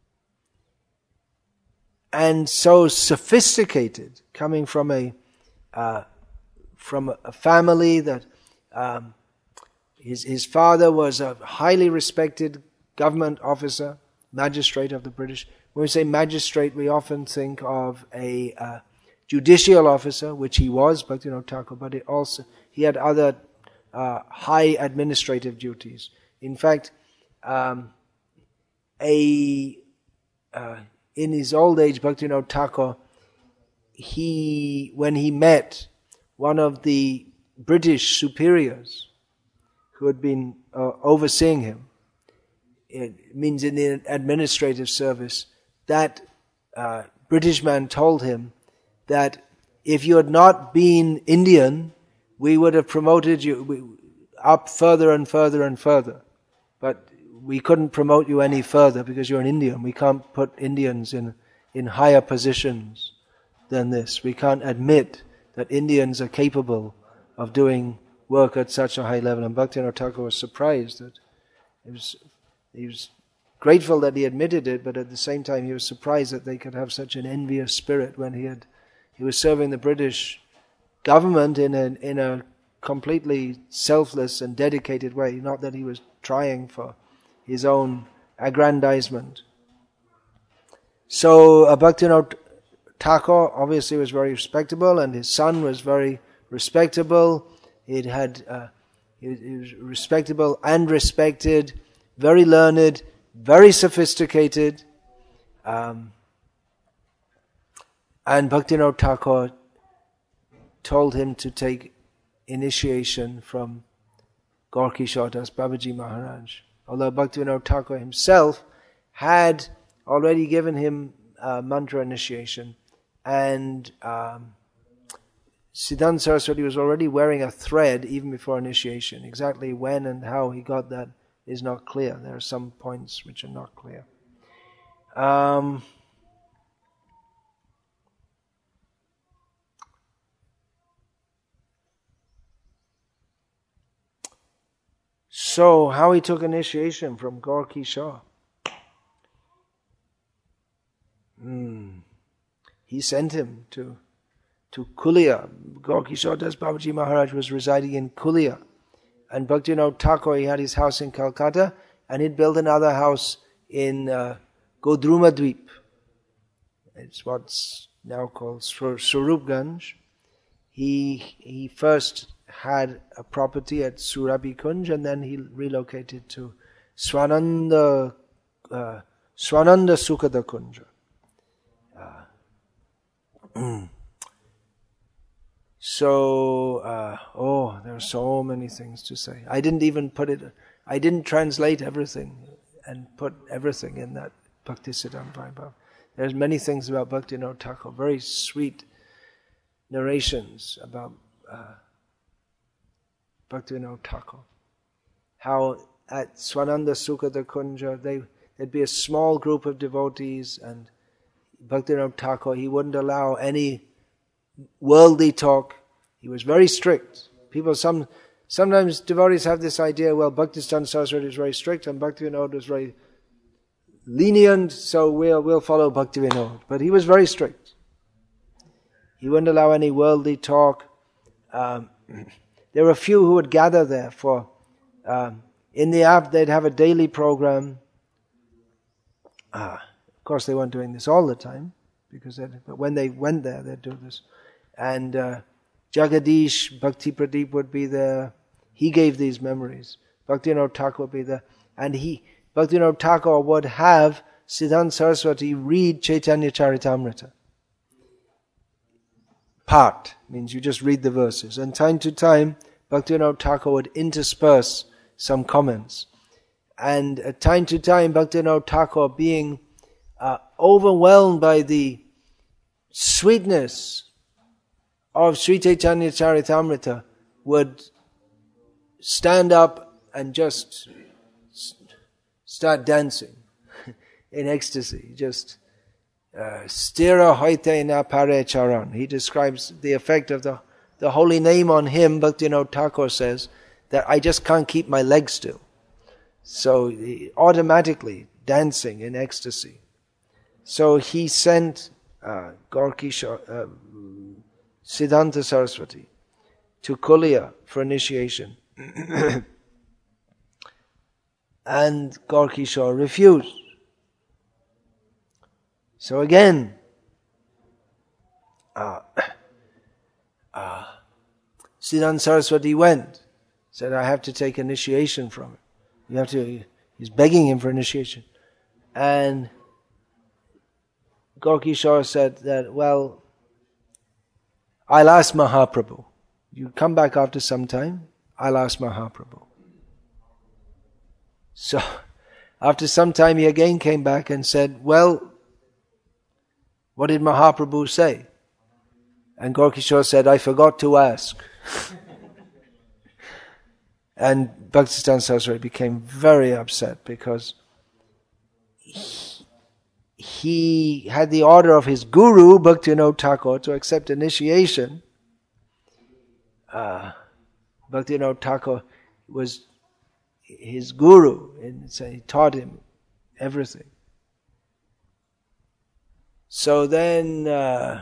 and so sophisticated, coming from a uh, from a family that um, his his father was a highly respected government officer, magistrate of the British. When we say magistrate, we often think of a uh, judicial officer, which he was, Bhaktivinoda Thakur, but it also he had other uh, high administrative duties. In fact, um, a uh, in his old age, Bhaktivinoda Thakur, he when he met one of the British superiors who had been uh, overseeing him, it means in the administrative service, that uh, British man told him that if you had not been Indian, we would have promoted you up further and further and further. But we couldn't promote you any further because you're an Indian. We can't put Indians in, in higher positions than this. We can't admit that Indians are capable of doing work at such a high level. And Bhaktivinoda Thakur was surprised that it was, he was grateful that he admitted it, but at the same time he was surprised that they could have such an envious spirit when he had he was serving the British government in a in a completely selfless and dedicated way. Not that he was trying for his own aggrandizement. So uh, Bhaktivinoda Thakur obviously was very respectable, and his son was very respectable. He had uh, he, he was respectable and respected, very learned, very sophisticated, Um, and Bhaktivinoda Thakur told him to take initiation from Gaur Kishore Das Babaji Maharaj. Although Bhaktivinoda Thakur himself had already given him uh, mantra initiation, and um, Siddhanta Saraswati was already wearing a thread even before initiation. Exactly when and how he got that is not clear. There are some points which are not clear. Um, so, how he took initiation from Gaur Kishore? Hmm. He sent him to to Kulia. Gaur Kishore Das Babaji Maharaj was residing in Kulia. And Bhaktivinoda Thakur, he had his house in Calcutta, and he'd built another house in uh, Godrumadweep. It's what's now called Swarupganj. He, he first had a property at Surabhi Kunj, and then he relocated to Swananda, uh, Swananda Sukhada Kunja. Uh, So, uh, oh, there are so many things to say. I didn't even put it, I didn't translate everything and put everything in that Bhaktisiddhanta Vaibhava. There's many things about Bhaktivinoda Thakur, very sweet narrations about uh, Bhaktivinoda Thakur. How at Swananda Sukhada Kunja, they, there'd be a small group of devotees, and Bhaktivinoda Thakur, he wouldn't allow any worldly talk. He was very strict. People, some sometimes devotees have this idea, well, Bhaktisiddhanta Saraswati is very strict and Bhaktivinoda is very lenient, so we'll we'll follow Bhaktivinoda. But he was very strict. He wouldn't allow any worldly talk. Um, there were a few who would gather there for, um, in the app they'd have a daily program. Ah, of course they weren't doing this all the time, because but when they went there, they'd do this. And uh, Jagadish Bhakti Pradeep would be there. He gave these memories. Bhaktivinoda Thakur would be there. And he, Bhaktivinoda Thakur would have Siddhanta Saraswati read Chaitanya Charitamrita. Part means you just read the verses. And time to time, Bhaktivinoda Thakur would intersperse some comments. And at time to time, Bhaktivinoda Thakur, being uh, overwhelmed by the sweetness of Sri Chaitanya Charitamrita, would stand up and just start dancing in ecstasy. Just stira hoite na pare charan. He describes the effect of the, the holy name on him. Bhaktivinoda Thakur says that I just can't keep my legs still. So he automatically dancing in ecstasy. So he sent uh, Gaur Kishore, uh, Siddhanta Saraswati to Kulia for initiation. And Gaur Kishore refused. So again, uh, uh, Siddhanta Saraswati went, said, I have to take initiation from him. You have to, he's begging him for initiation. And Gaur Kishore said that, well, I'll ask Mahaprabhu. You come back after some time, I'll ask Mahaprabhu. So, after some time he again came back and said, well, what did Mahaprabhu say? And Gaur Kishore said, I forgot to ask. And Bhaktisiddhanta Saraswati became very upset because he, he had the order of his guru, Bhaktivinoda Thakur, to accept initiation. Uh, Bhaktivinoda Thakur was his guru, and so he taught him everything. So then uh,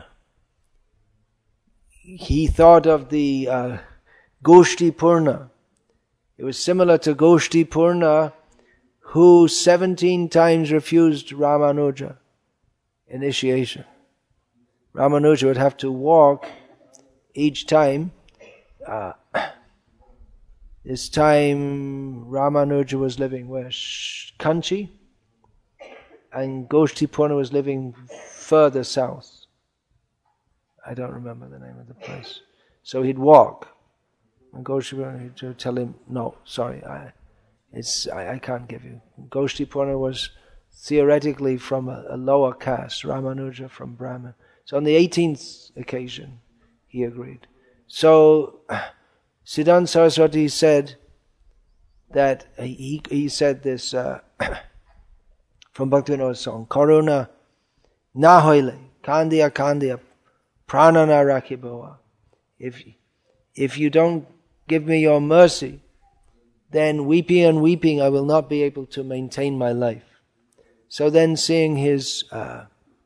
he thought of the uh, Goshti Purna. It was similar to Goshti Purna, who seventeen times refused Ramanuja initiation. Ramanuja would have to walk each time. Uh, this time Ramanuja was living where? Kanchi? and Goshtipurna was living further south. I don't remember the name of the place. So he'd walk, and Goshtipurna would tell him, no, sorry, I, it's, I, I can't give you. Goshtipurna was theoretically from a, a lower caste, Ramanuja from Brahman. So on the eighteenth occasion, he agreed. So Siddhanta Saraswati said that, he, he said this uh, from Bhaktivinoda's song, Karuna na hoile, kandiya kandiya, pranana rakhibawa. If, if you don't give me your mercy, then weeping and weeping I will not be able to maintain my life. So then seeing his uh,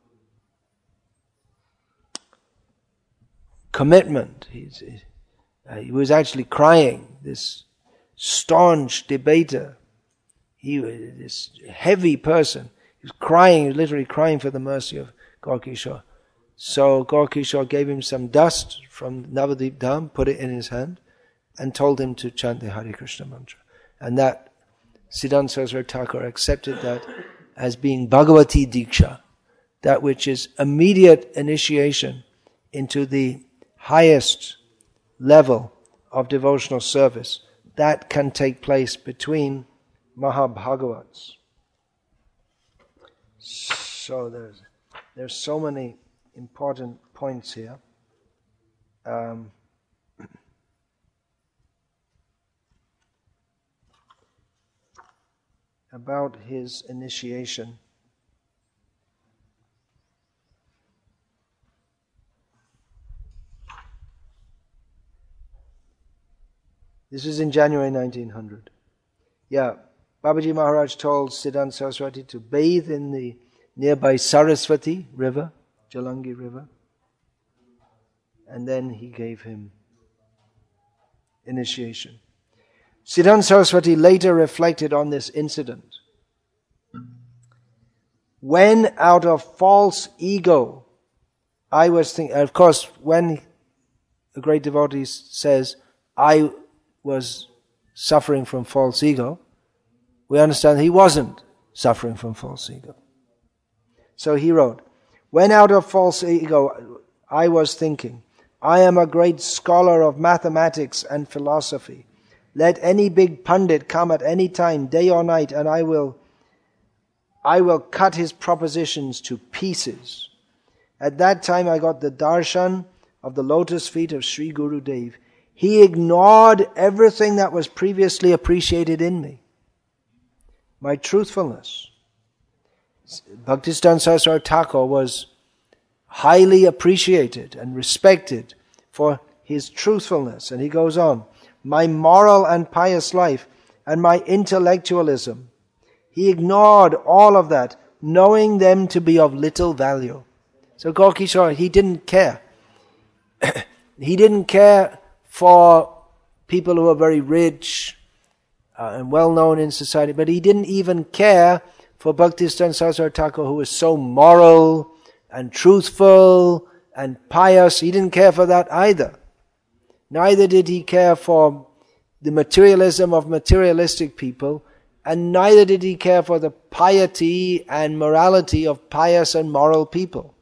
commitment, he's, uh, he was actually crying, this staunch debater, he was this heavy person, he was crying, he was literally crying for the mercy of Gaurkishore. So Gaurkishore gave him some dust from Navadip Dham, put it in his hand, and told him to chant the Hare Krishna mantra. And that, Siddhanta Saraswati Thakur accepted that as being Bhagavati Diksha, that which is immediate initiation into the highest level of devotional service. That can take place between Mahabhagavats. So there's, there's so many important points here. Um, about his initiation. This is in January nineteen hundred. Yeah, Babaji Maharaj told Siddhanta Saraswati to bathe in the nearby Saraswati river, Jalangi river, and then he gave him initiation. Siddhanta Saraswati later reflected on this incident. When out of false ego, I was thinking, of course, when a great devotee says, I was suffering from false ego, we understand he wasn't suffering from false ego. So he wrote, when out of false ego, I was thinking, I am a great scholar of mathematics and philosophy. Let any big pundit come at any time, day or night, and I will, I will cut his propositions to pieces. At that time I got the darshan of the lotus feet of Sri Guru Dev. He ignored everything that was previously appreciated in me. My truthfulness. Bhaktisiddhanta Saraswati Thakur was highly appreciated and respected for his truthfulness. And he goes on, my moral and pious life and my intellectualism. He ignored all of that, knowing them to be of little value. So Gaurkishore, he didn't care. He didn't care for people who are very rich uh, and well known in society, but he didn't even care for Bhaktisiddhanta Saraswati Thakur, who was so moral and truthful and pious. He didn't care for that either. Neither did he care for the materialism of materialistic people, and neither did he care for the piety and morality of pious and moral people.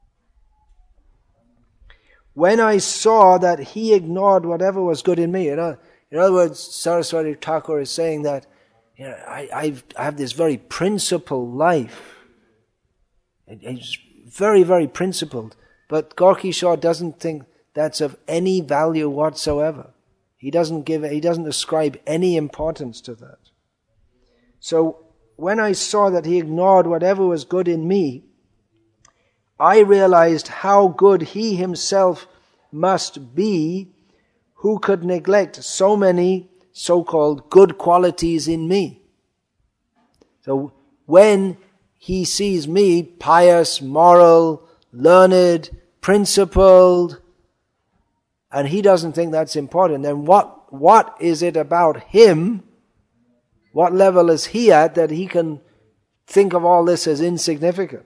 When I saw that he ignored whatever was good in me, you know, in other words, Saraswati Thakur is saying that, you know, I, I've, I have this very principled life. It, it's very, very principled. But Gaurkishore doesn't think that's of any value whatsoever. He doesn't give, he doesn't ascribe any importance to that. So when I saw that he ignored whatever was good in me, I realized how good he himself must be who could neglect so many so-called good qualities in me. So when he sees me pious, moral, learned, principled, and he doesn't think that's important, then what, what is it about him? What level is he at that he can think of all this as insignificant?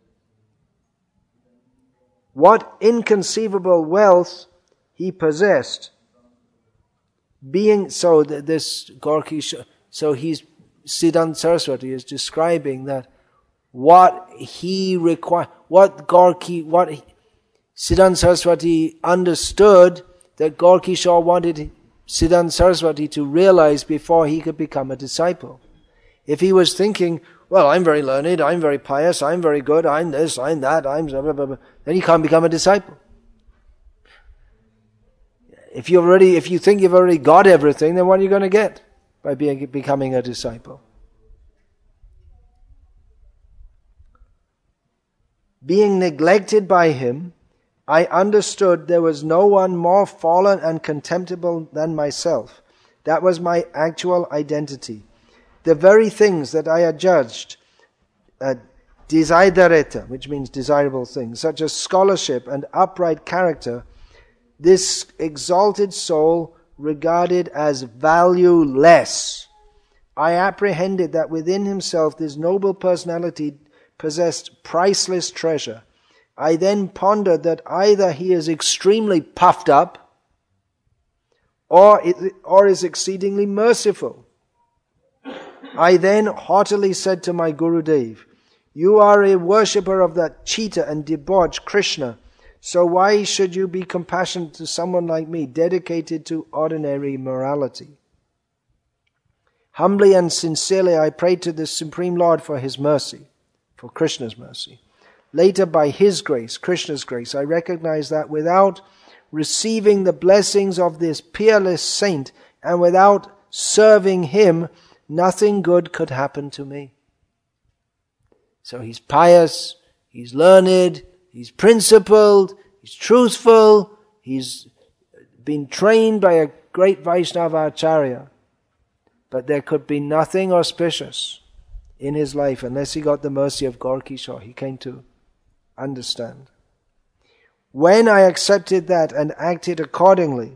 What inconceivable wealth he possessed. Being so, this Gaurkishore, so he's Siddhanta Saraswati is describing that what he required, what Gorky, what he, Siddhanta Saraswati understood that Gorky Shaw wanted Siddhanta Saraswati to realize before he could become a disciple. If he was thinking, well, I'm very learned, I'm very pious, I'm very good, I'm this, I'm that, I'm blah, blah, blah, blah, then he can't become a disciple. If you already, if you think you've already got everything, then what are you going to get by being, becoming a disciple? Being neglected by him, I understood there was no one more fallen and contemptible than myself. That was my actual identity. The very things that I had judged uh, desiderata, which means desirable things, such as scholarship and upright character, this exalted soul regarded as valueless. I apprehended that within himself this noble personality possessed priceless treasure. I then pondered that either he is extremely puffed up or, it, or is exceedingly merciful. I then haughtily said to my Gurudev, you are a worshipper of that cheetah and debauched Krishna, so why should you be compassionate to someone like me, dedicated to ordinary morality? Humbly and sincerely I prayed to the Supreme Lord for his mercy, for Krishna's mercy. Later, by his grace, Krishna's grace, I recognized that without receiving the blessings of this peerless saint and without serving him, nothing good could happen to me. So he's pious, he's learned, he's principled, he's truthful, he's been trained by a great Vaishnava Acharya. But there could be nothing auspicious in his life unless he got the mercy of Gorky Shaw. He came to understand. When I accepted that and acted accordingly,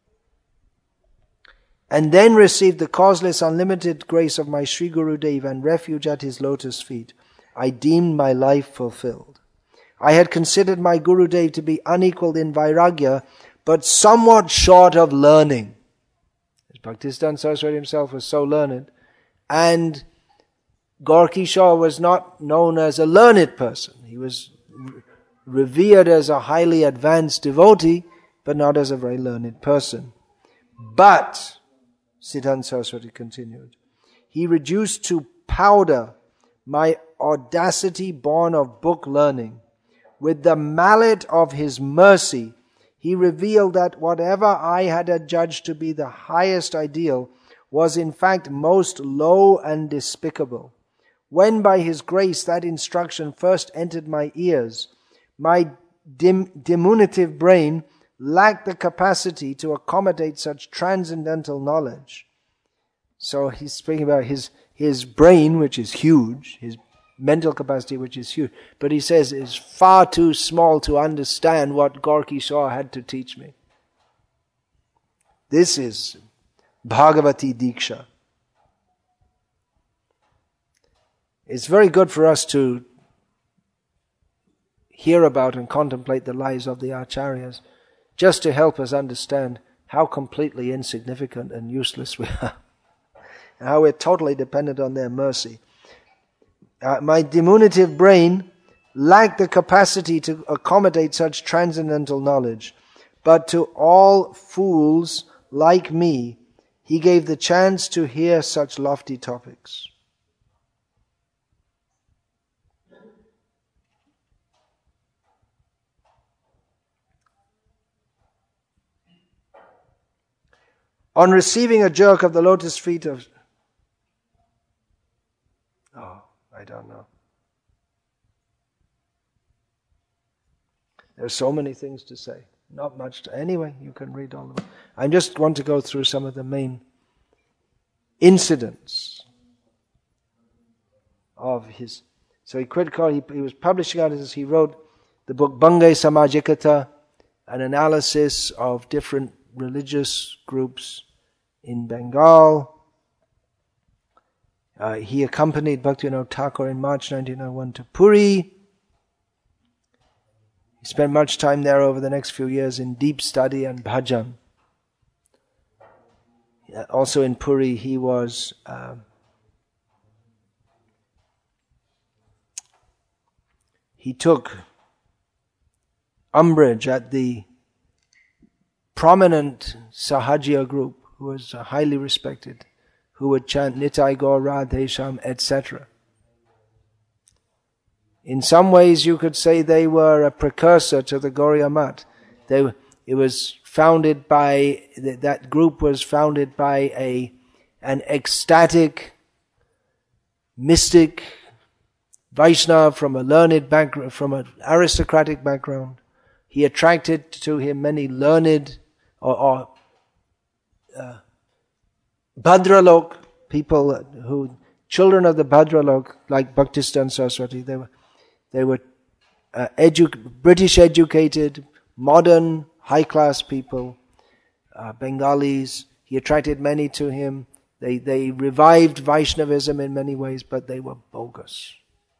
and then received the causeless unlimited grace of my Sri Gurudev and refuge at his lotus feet, I deemed my life fulfilled. I had considered my Gurudev to be unequaled in vairagya, but somewhat short of learning. As Bhaktisiddhanta Saraswati himself was so learned, and Gorky Shaw was not known as a learned person. He was revered as a highly advanced devotee, but not as a very learned person. But, Siddhanta Saraswati continued, he reduced to powder my audacity born of book learning. With the mallet of his mercy, he revealed that whatever I had adjudged to be the highest ideal was in fact most low and despicable. When by his grace that instruction first entered my ears, my dim, diminutive brain lacked the capacity to accommodate such transcendental knowledge. So he's speaking about his, his brain, which is huge, his mental capacity, which is huge, but he says is far too small to understand what Gorky Shaw had to teach me. This is Bhagavati Diksha. It's very good for us to hear about and contemplate the lives of the Acharyas, just to help us understand how completely insignificant and useless we are, and how we're totally dependent on their mercy. Uh, my diminutive brain lacked the capacity to accommodate such transcendental knowledge, but to all fools like me, he gave the chance to hear such lofty topics. On receiving a jerk of the lotus feet of... Oh, I don't know. There's so many things to say. Not much to... Anyway, you can read all of them. I just want to go through some of the main incidents of his... So he quit college, he, he was publishing artists, he wrote the book Bangay Samajikata, an analysis of different religious groups in Bengal. Uh, he accompanied Bhaktivinoda Thakur in March nineteen oh one to Puri. He spent much time there over the next few years in deep study and bhajan. Also in Puri he was uh, he took umbrage at the prominent Sahajya group, who was highly respected, who would chant Nitai Gaur Radhe Shyam, et cetera. In some ways you could say they were a precursor to the Gauriya Math. They, it was founded by, that group was founded by a, an ecstatic, mystic Vaishnava from a learned background, from an aristocratic background. He attracted to him many learned or, or uh, Bhadralok people who, children of the Bhadralok, like Bhaktisiddhanta Saraswati, they were, they were uh, edu- British educated, modern, high-class people, uh, Bengalis. He attracted many to him. They, they revived Vaishnavism in many ways, but they were bogus.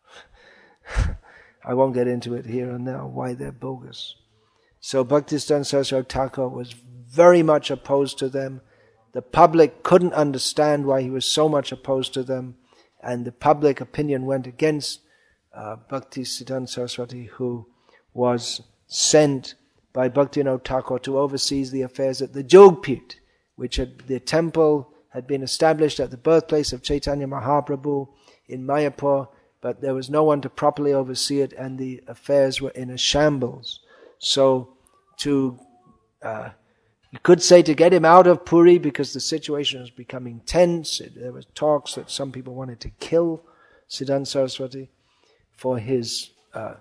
I won't get into it here and now, why they're bogus. So Bhaktisiddhanta Saraswati Thakur was very much opposed to them. The public couldn't understand why he was so much opposed to them, and the public opinion went against uh, Bhaktisiddhanta Saraswati, who was sent by Bhaktivinoda Thakur to oversee the affairs at the Jogpit, which had, the temple had been established at the birthplace of Chaitanya Mahaprabhu in Mayapur, but there was no one to properly oversee it, and the affairs were in a shambles. So, to uh, you could say to get him out of Puri, because the situation was becoming tense. It, there was talks that some people wanted to kill Siddhanta Saraswati for his uh,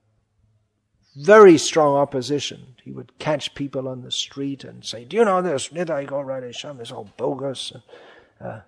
very strong opposition. He would catch people on the street and say, "Do you know this? Nitai Gaur Radhe Shyam is all bogus." Uh,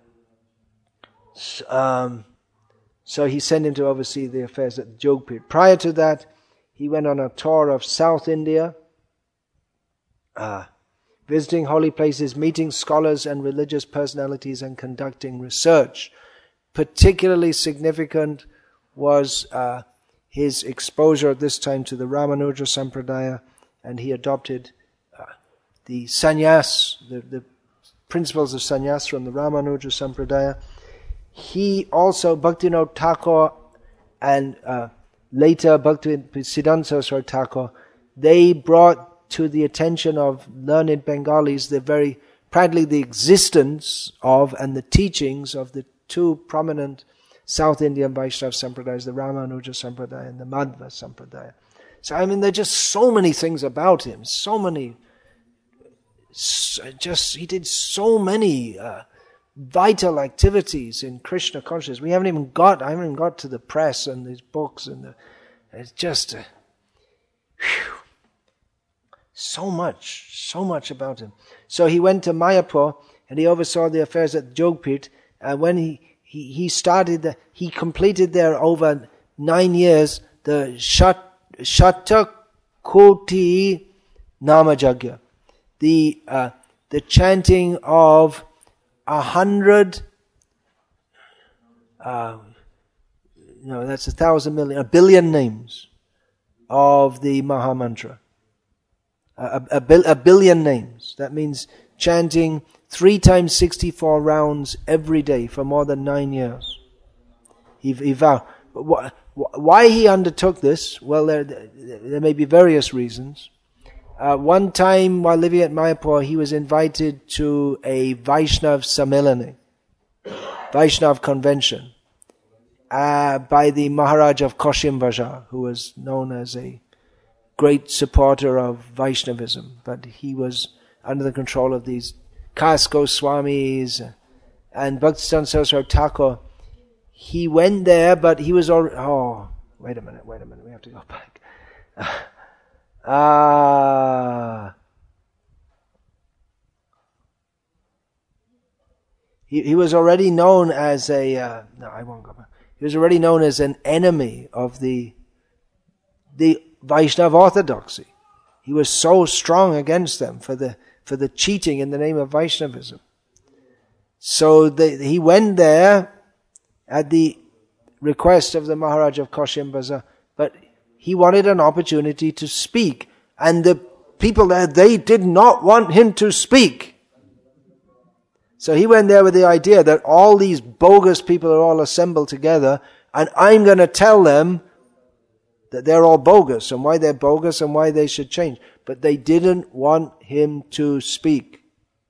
um, so he sent him to oversee the affairs at the Jogpit. Prior to that, he went on a tour of South India, uh, visiting holy places, meeting scholars and religious personalities, and conducting research. Particularly significant was uh, his exposure at this time to the Ramanuja Sampradaya, and he adopted uh, the sannyas, the, the principles of sannyas from the Ramanuja Sampradaya. He also, Bhaktivinoda Thakur and uh, later Bhaktisiddhanta Saraswati Thakur, they brought to the attention of learned Bengalis the very, practically the existence of and the teachings of the two prominent South Indian Vaishnava Sampradayas, the Ramanuja Sampradaya and the Madhva Sampradaya. So, I mean, there are just so many things about him, so many, just, he did so many uh, vital activities in Krishna consciousness. We haven't even got, I haven't even got to the press and these books and the, it's just, uh, whew, so much, so much about him. So he went to Mayapur and he oversaw the affairs at Jogpit, and when he, he, he started, the, he completed there over nine years, the Shat, Shatakoti Namajagya, the, uh, the chanting of a hundred, uh, no, that's a thousand million, a billion names of the Mahamantra. A, a, a billion names. That means chanting three times sixty-four rounds every day for more than nine years. He, he vowed. Why he undertook this? Well, there, there may be various reasons. Uh, one time while living at Mayapur, he was invited to a Vaishnav Sammelani, Vaishnav convention, uh, by the Maharaj of Koshim Bajar, who was known as a great supporter of Vaishnavism, but he was under the control of these Kas Goswamis and Bhaktisiddhanta Saraswati Thakur. He went there, but he was already, oh, wait a minute, wait a minute, we have to go back. Ah. Uh, he, he was already known as a, uh, no, I won't go back. He was already known as an enemy of the, the Vaishnava orthodoxy. He was so strong against them for the, for the cheating in the name of Vaishnavism. So the, he went there at the request of the Maharaj of Koshim Bajar, but he wanted an opportunity to speak. And the people there, they did not want him to speak. So he went there with the idea that all these bogus people are all assembled together, and I'm going to tell them that they're all bogus, and why they're bogus and why they should change. But they didn't want him to speak.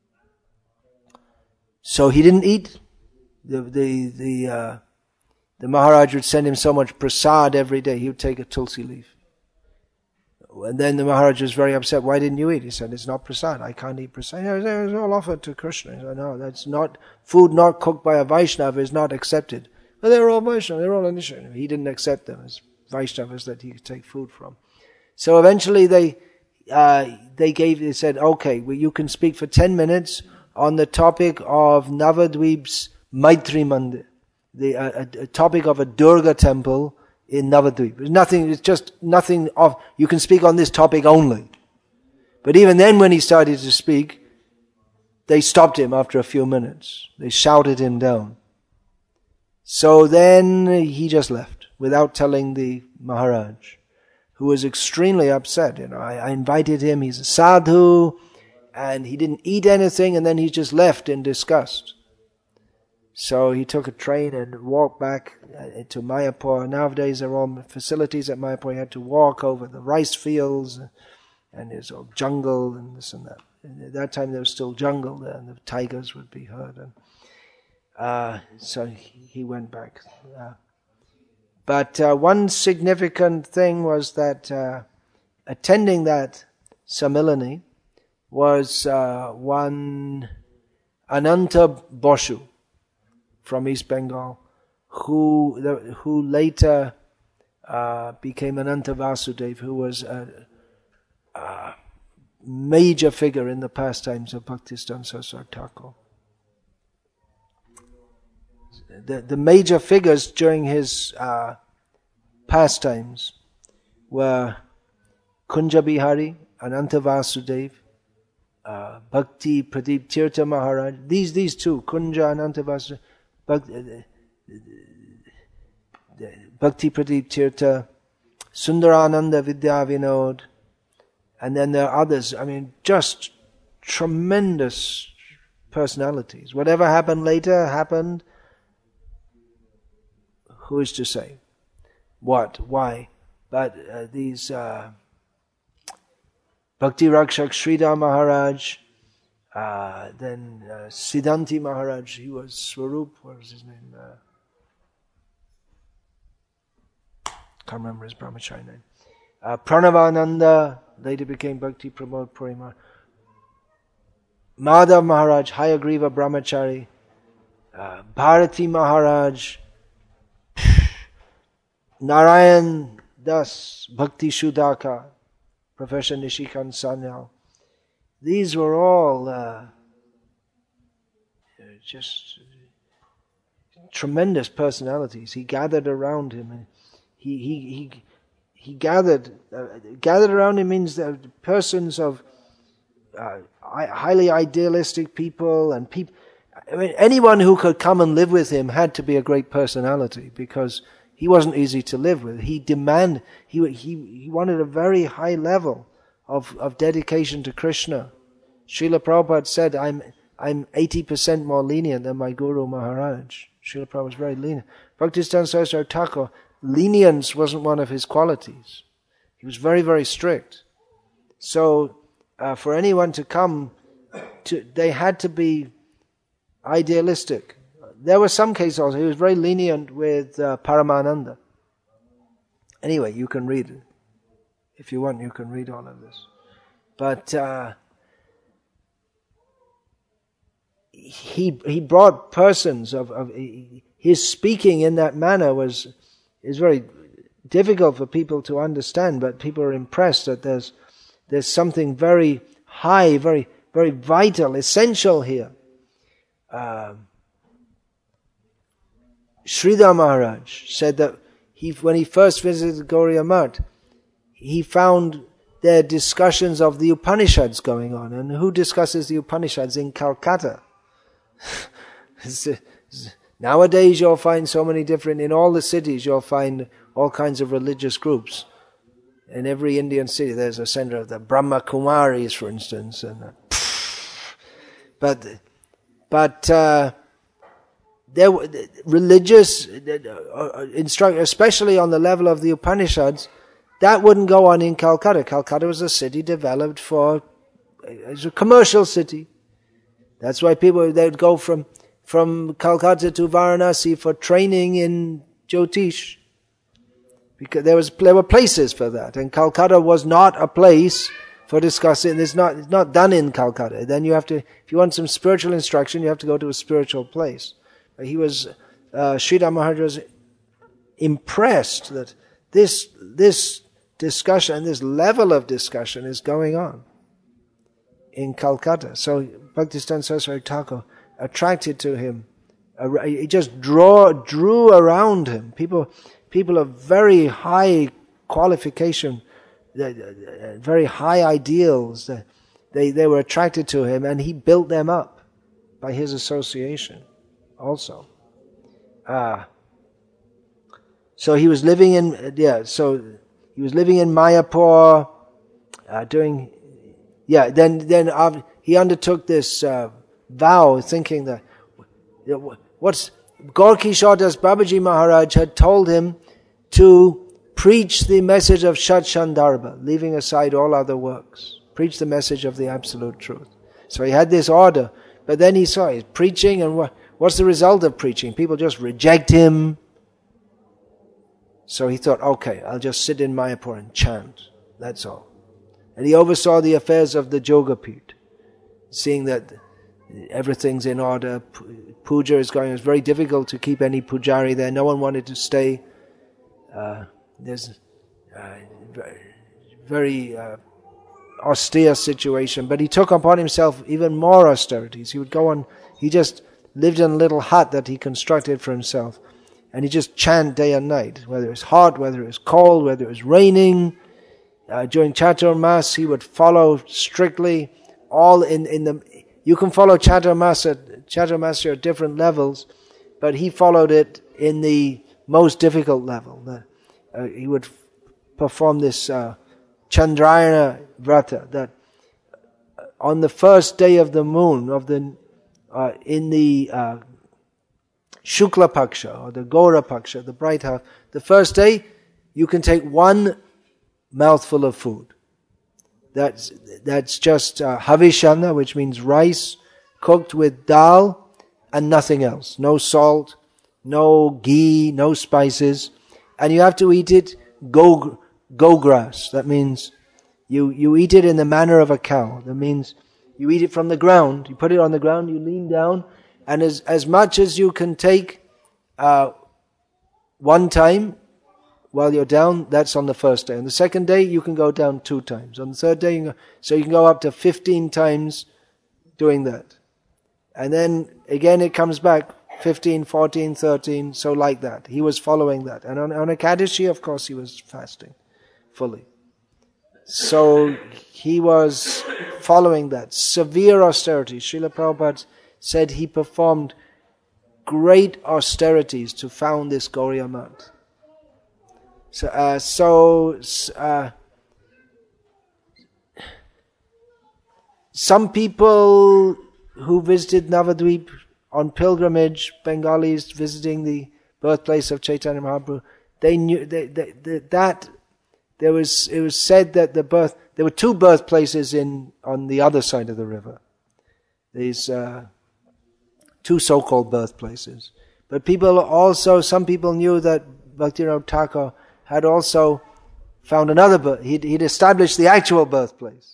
So he didn't eat. The the the uh, the Maharaj would send him so much prasad every day. He would take a tulsi leaf. And then the Maharaj was very upset. Why didn't you eat? He said, it's not prasad. I can't eat prasad. It was all offered to Krishna. He said, no, that's not, food not cooked by a Vaishnava is not accepted. But they were all Vaishnava, they were all initiated. He didn't accept them as Vaishnavas that he could take food from. So eventually they, uh, they gave, they said, okay, well, you can speak for ten minutes on the topic of Navadvip's Maitri Mandir, the, uh, a, a topic of a Durga temple in Navadvip. It's nothing, it's just nothing of, you can speak on this topic only. But even then when he started to speak, they stopped him after a few minutes. They shouted him down. So then he just left without telling the Maharaj, who was extremely upset. You know, I, I invited him, he's a sadhu, and he didn't eat anything, and then he just left in disgust. So he took a train and walked back to Mayapur. Nowadays there are all facilities at Mayapur. He had to walk over the rice fields, and there's all jungle and this and that. And at that time there was still jungle there, and the tigers would be heard. And uh, so he, he went back. Uh, but uh, one significant thing was that uh, attending that Samilani was uh, one Ananta Boshu from East Bengal, who the, who later uh, became Ananta Vasudev, who was a, a major figure in the pastimes of Bhaktisiddhanta Saraswati Thakur. The, the major figures during his uh, pastimes were Kunja Bihari, Ananta Vasudev, uh, Bhakti Pradeep Tirtha Maharaj. These these two, Kunja, Ananta Vasudev, Bhakti Pradeep Tirtha, Sundarananda Vidya Vinod, and then there are others. I mean, just tremendous personalities. Whatever happened later happened. Who is to say? What? Why? But uh, these uh, Bhakti Rakshak Sridhar Maharaj, Uh, then uh, Siddhanti Maharaj, he was Swarup, what was his name? Uh, can't remember his brahmachari name. Uh, Pranavananda, later became Bhakti Pramod Puri Maharaj. Madhav Maharaj, Hayagriva Brahmachari. Uh, Bharati Maharaj. Narayan Das, Bhakti Sudhaka, Professor Nishikant Sanyal. These were all uh, just tremendous personalities. He gathered around him, and he he he he gathered uh, gathered around him means that persons of uh, highly idealistic people and people. I mean, anyone who could come and live with him had to be a great personality, because he wasn't easy to live with. He demand he he he wanted a very high level of of dedication to Krishna. Srila Prabhupada said, I'm I'm eighty percent more lenient than my Guru Maharaj. Srila Prabhupada was very lenient. Bhaktisiddhanta Saraswati Thakur, lenience wasn't one of his qualities. He was very, very strict. So uh, for anyone to come, to, they had to be idealistic. There were some cases also, he was very lenient with uh, Paramananda. Anyway, you can read it. If you want, you can read all of this. But uh, he he brought persons of, of his speaking in that manner was is very difficult for people to understand, but people are impressed that there's there's something very high, very very vital, essential here. Uh, Sridhar Maharaj said that he when he first visited Gauriya Math, he found there discussions of the Upanishads going on. And who discusses the Upanishads in Calcutta? Nowadays you'll find so many different, in all the cities you'll find all kinds of religious groups. In every Indian city there's a center of the Brahma Kumaris, for instance. And, uh, but but uh, there religious uh, instruct, especially on the level of the Upanishads, that wouldn't go on in Calcutta. Calcutta was a city developed for, it's a commercial city. That's why people, they'd go from, from Calcutta to Varanasi for training in Jyotish. Because there was, there were places for that. And Calcutta was not a place for discussing. It's not, it's not done in Calcutta. Then you have to, if you want some spiritual instruction, you have to go to a spiritual place. He was, uh, Sridhar Maharaj was impressed that this, this discussion, this level of discussion is going on in Calcutta. So Bhaktisiddhanta Saraswati Thakur attracted to him. He just draw, drew around him people, people of very high qualification, very high ideals. They, they were attracted to him, and he built them up by his association also. Ah. So he was living in, yeah, so he was living in Mayapur, uh, doing, yeah, then, then uh, he undertook this uh, vow, thinking that, what's, Gaur Kishore Das Babaji Maharaj had told him to preach the message of Shat Shandarbha, leaving aside all other works. Preach the message of the absolute truth. So he had this order, but then he saw he's preaching, and what, what's the result of preaching? People just reject him. So he thought, okay, I'll just sit in Mayapur and chant. That's all. And he oversaw the affairs of the Jogapith, seeing that everything's in order, puja is going. It's very difficult to keep any pujari there. No one wanted to stay. Uh, there's a very uh, austere situation. But he took upon himself even more austerities. He would go on, he just lived in a little hut that he constructed for himself. And he just chant day and night, whether it's hot, whether it's cold, whether it's raining. Uh, during Chaturmas, he would follow strictly all in, in the... You can follow Chaturmas at, Chaturmas at different levels, but he followed it in the most difficult level. The, uh, he would f- perform this uh, Chandrayana Vrata, that on the first day of the moon, of the uh, in the... Uh, Shukla Paksha, or the Gaura Paksha, the bright half. The first day, you can take one mouthful of food. That's that's just uh, Havishana, which means rice cooked with dal and nothing else. No salt, no ghee, no spices. And you have to eat it go, go grass. That means you, you eat it in the manner of a cow. That means you eat it from the ground. You put it on the ground, you lean down, and as, as much as you can take uh, one time while you're down, that's on the first day. On the second day, you can go down two times. On the third day, you can go, so you can go up to fifteen times doing that. And then again it comes back, fifteen, fourteen, thirteen, so like that. He was following that. And on, on Ekadashi, of course, he was fasting fully. So he was following that. Severe austerity. Srila Prabhupada said he performed great austerities to found this Gauriya Math. So, uh, so uh, some people who visited Navadvip on pilgrimage, Bengalis visiting the birthplace of Chaitanya Mahaprabhu, they knew they, they, they, that there was. It was said that the birth there were two birthplaces in on the other side of the river. These. Uh, Two so-called birthplaces. But people also, some people knew that Bhaktivinoda Thakur had also found another birth. He'd, he'd established the actual birthplace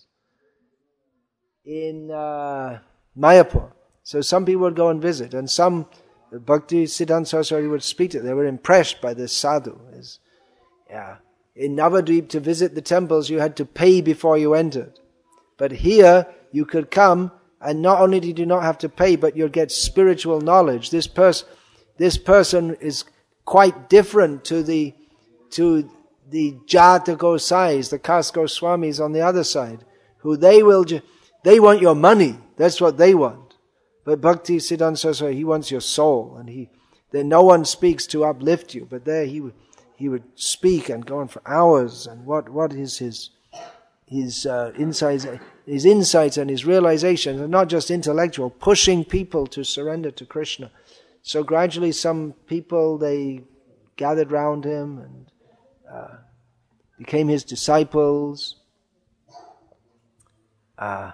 in uh, Mayapur. So some people would go and visit, and some, Bhaktisiddhanta Saraswati would speak to them. They were impressed by this sadhu. His, yeah. In Navadvip, to visit the temples, you had to pay before you entered. But here, you could come, and not only did you not have to pay, but you'll get spiritual knowledge. This person, this person is quite different to the to the Jata Gosais, the Kas Goswamis on the other side, who they will ju- they want your money. That's what they want. But Bhaktisiddhanta Saraswati, he wants your soul, and he then no one speaks to uplift you, but there he would he would speak and go on for hours. And what what is his his uh, insights? His insights and his realizations are not just intellectual, pushing people to surrender to Krishna. So gradually some people, they gathered round him, and uh, became his disciples. Uh,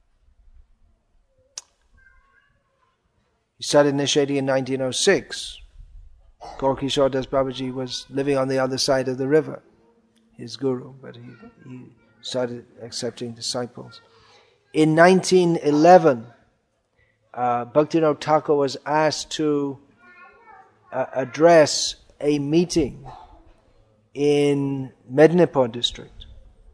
he started initiating in nineteen oh six. Gaura Kishora Das Babaji was living on the other side of the river, his guru, but he, he started accepting disciples. In nineteen eleven, uh, Bhaktivinoda Thakur was asked to uh, address a meeting in Medinipur district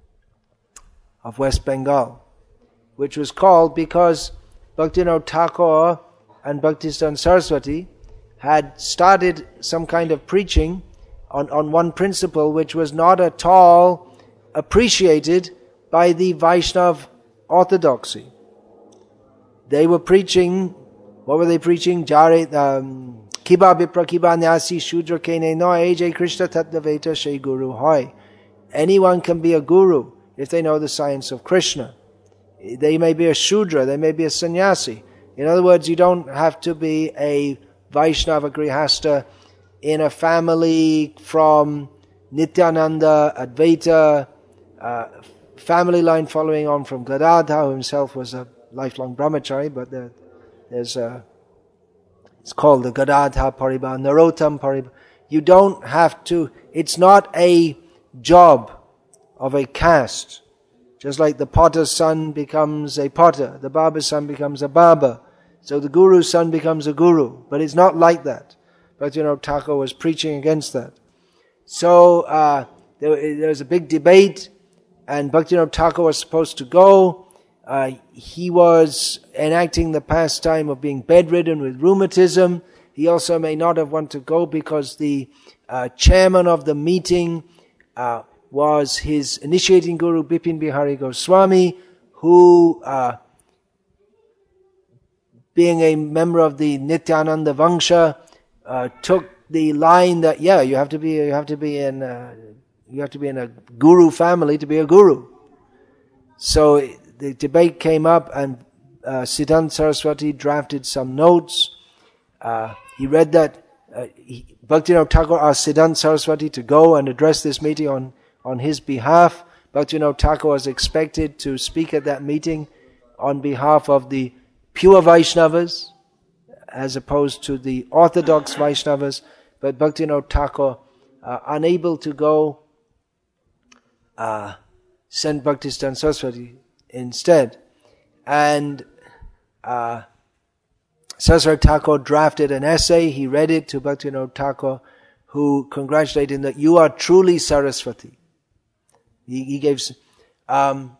of West Bengal, which was called because Bhaktivinoda Thakur and Bhaktisiddhanta Saraswati had started some kind of preaching on, on one principle which was not at all appreciated by the Vaishnav orthodoxy. They were preaching, what were they preaching? Jare, um, Kiba Vipra Kiba Nyasi Shudra Kene No Ajay Krishna Tattaveta Shai Guru Hoy. Anyone can be a guru if they know the science of Krishna. They may be a Shudra, they may be a sannyasi. In other words, you don't have to be a Vaishnava Grihasta in a family from Nityananda, Advaita, uh, family line following on from Gadadhar, who himself was a lifelong brahmachari, but there, there's a, it's called the Gadadhar Paribhar, Narottam Paribhar. You don't have to, it's not a job of a caste. Just like the potter's son becomes a potter, the barber's son becomes a barber. So the guru's son becomes a guru. But it's not like that. But you know, Thakur was preaching against that. So uh, there, there was a big debate, and Bhaktivinoda Thakur was supposed to go. Uh, he was enacting the pastime of being bedridden with rheumatism. He also may not have wanted to go because the uh, chairman of the meeting uh, was his initiating guru, Bipin Bihari Goswami, who, uh, being a member of the Nityananda Vangsha, uh, took the line that yeah, you have to be you have to be in uh, you have to be in a guru family to be a guru. So the debate came up, and uh, Siddhanta Saraswati drafted some notes. Uh, he read that uh, he, Bhaktivinoda Thakur asked Siddhanta Saraswati to go and address this meeting on, on his behalf. Bhaktivinoda Thakur was expected to speak at that meeting on behalf of the pure Vaishnavas, as opposed to the orthodox Vaishnavas. But Bhaktivinoda Thakur, uh, unable to go, uh, sent Bhaktisiddhanta Saraswati instead. And uh, Saraswati Thakur drafted an essay. He read it to Bhaktivinoda Thakur, who congratulated him that you are truly Saraswati. He, he gave... Um,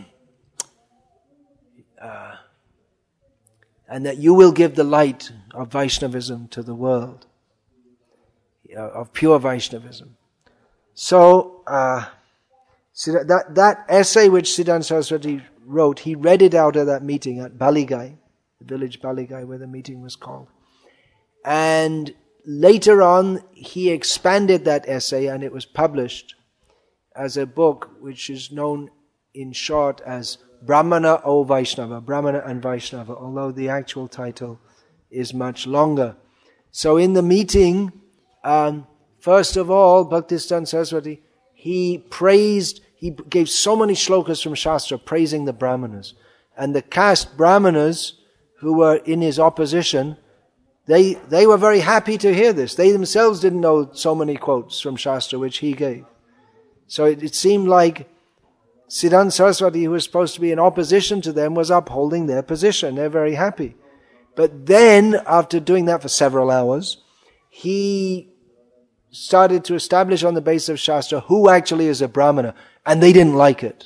uh, and that you will give the light of Vaishnavism to the world, uh, of pure Vaishnavism. So, uh, that, that essay which Siddhanta Saraswati wrote, he read it out at that meeting at Baligai, the village Baligai where the meeting was called. And later on, he expanded that essay, and it was published as a book which is known in short as Brahmana O Vaishnava, Brahmana and Vaishnava, although the actual title is much longer. So in the meeting, um, first of all, Bhaktisiddhanta Saraswati, he praised, he gave so many shlokas from Shastra praising the Brahmanas. And the caste Brahmanas who were in his opposition, they they were very happy to hear this. They themselves didn't know so many quotes from Shastra which he gave. So it, it seemed like Siddhanta Saraswati, who was supposed to be in opposition to them, was upholding their position. They're very happy. But then, after doing that for several hours, he started to establish on the basis of Shastra who actually is a Brahmana, and they didn't like it.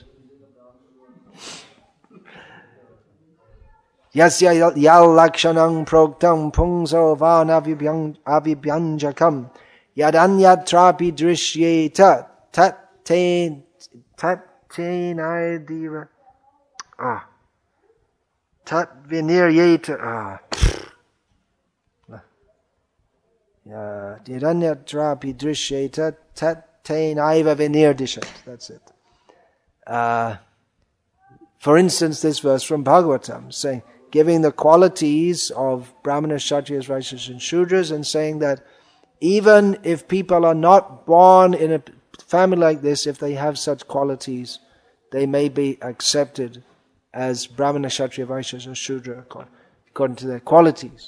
Yasya yal lakshanang proktam pungso van avibhyanjakam yadanyat trapi drishyeta tat te tat Diva. Ah. Tat Viniryeta. Ah. Diranya Trapi Drishyeta Tat Tain Iva Vinirdishat. That's it. Uh, for instance, this verse from Bhagavatam saying, giving the qualities of Brahmanas, Kshatriyas, Vaishyas and Shudras, and saying that even if people are not born in a family like this, if they have such qualities, they may be accepted as Brahmana, Kshatriya, Vaishyas, or Shudra according to their qualities.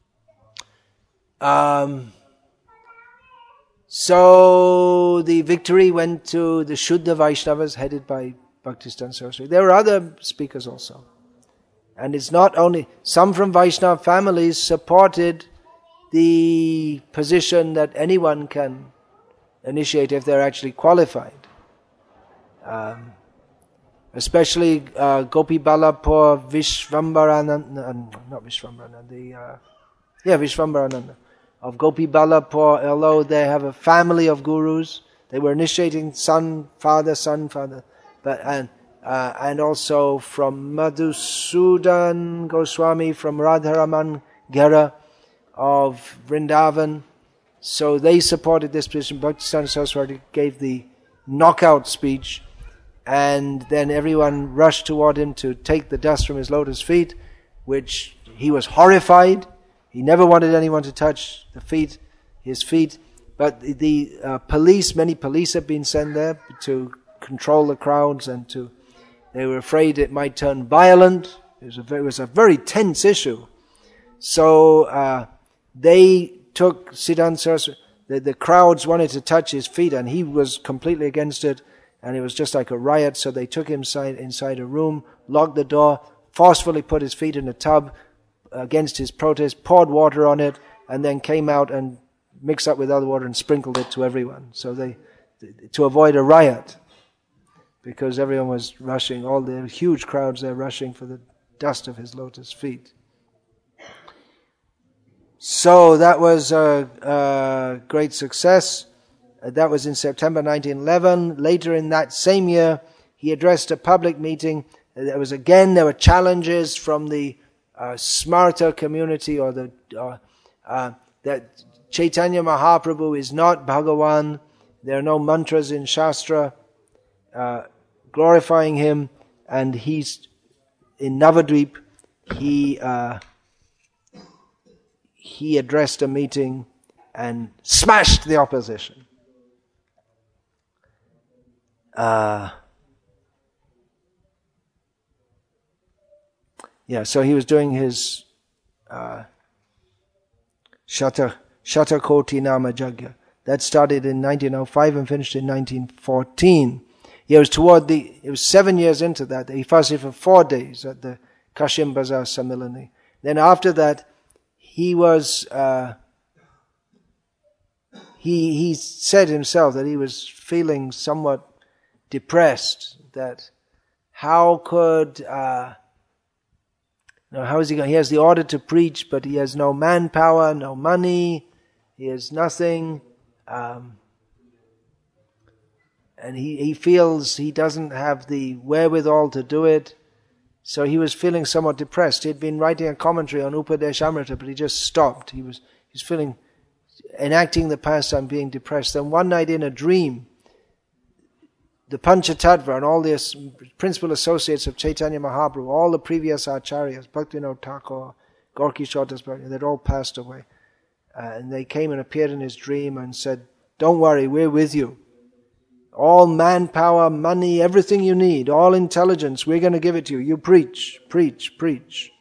Um, so the victory went to the Shuddha Vaishnavas headed by Bhaktisiddhanta Saraswati. There were other speakers also. And it's not only, some from Vaishnava families supported the position that anyone can initiate if they're actually qualified. Um, especially uh, Gopi Balapur Vishvambarananda, uh, not Vishvambarananda, the, uh, yeah, Vishvambarananda of Gopi Balapur, although they have a family of gurus, they were initiating son, father, son, father, but and uh, and also from Madhusudan Goswami, from Radharaman Gera of Vrindavan. So they supported this position. Bhaktisiddhanta Saraswati gave the knockout speech, and then everyone rushed toward him to take the dust from his lotus feet, which he was horrified. He never wanted anyone to touch the feet, his feet. But the, the uh, police, many police had been sent there to control the crowds, and to they were afraid it might turn violent. It was a very, it was a very tense issue. So uh, they took Siddhanta Saraswati, the, the crowds wanted to touch his feet, and he was completely against it, and it was just like a riot. So they took him inside, inside a room, locked the door, forcefully put his feet in a tub against his protest, poured water on it, and then came out and mixed up with other water and sprinkled it to everyone. So they, to avoid a riot, because everyone was rushing, all the huge crowds there rushing for the dust of his lotus feet. So that was a, a great success. Uh, that was in September nineteen eleven. Later in that same year, he addressed a public meeting. There was again, there were challenges from the uh, Smarta community, or the uh, uh, that Chaitanya Mahaprabhu is not Bhagavan. There are no mantras in Shastra uh, glorifying him, and he's in Navadvip. He uh, he addressed a meeting and smashed the opposition. Uh, yeah, so he was doing his uh, Shata Shatakoti Nama Jagya. That started in nineteen oh five and finished in nineteen fourteen. It was toward the, it was seven years into that. He fasted for four days at the Kashim Bazar Samilani. Then after that, he was, uh, he he said himself that he was feeling somewhat depressed, that how could, uh, you know, how is he going, he has the order to preach, but he has no manpower, no money, he has nothing, um, and he, he feels he doesn't have the wherewithal to do it. So he was feeling somewhat depressed. He had been writing a commentary on Upadesh Amrita, but he just stopped. He was he was feeling, enacting the pastime, being depressed. Then one night in a dream, the Panchatattva and all the principal associates of Chaitanya Mahaprabhu, all the previous acharyas, Bhaktivinoda Thakur, Gaura-Kishora Das Bharati, they'd all passed away. Uh, and they came and appeared in his dream and said, "Don't worry, we're with you. All manpower, money, everything you need, all intelligence, we're going to give it to you. You preach, preach, preach."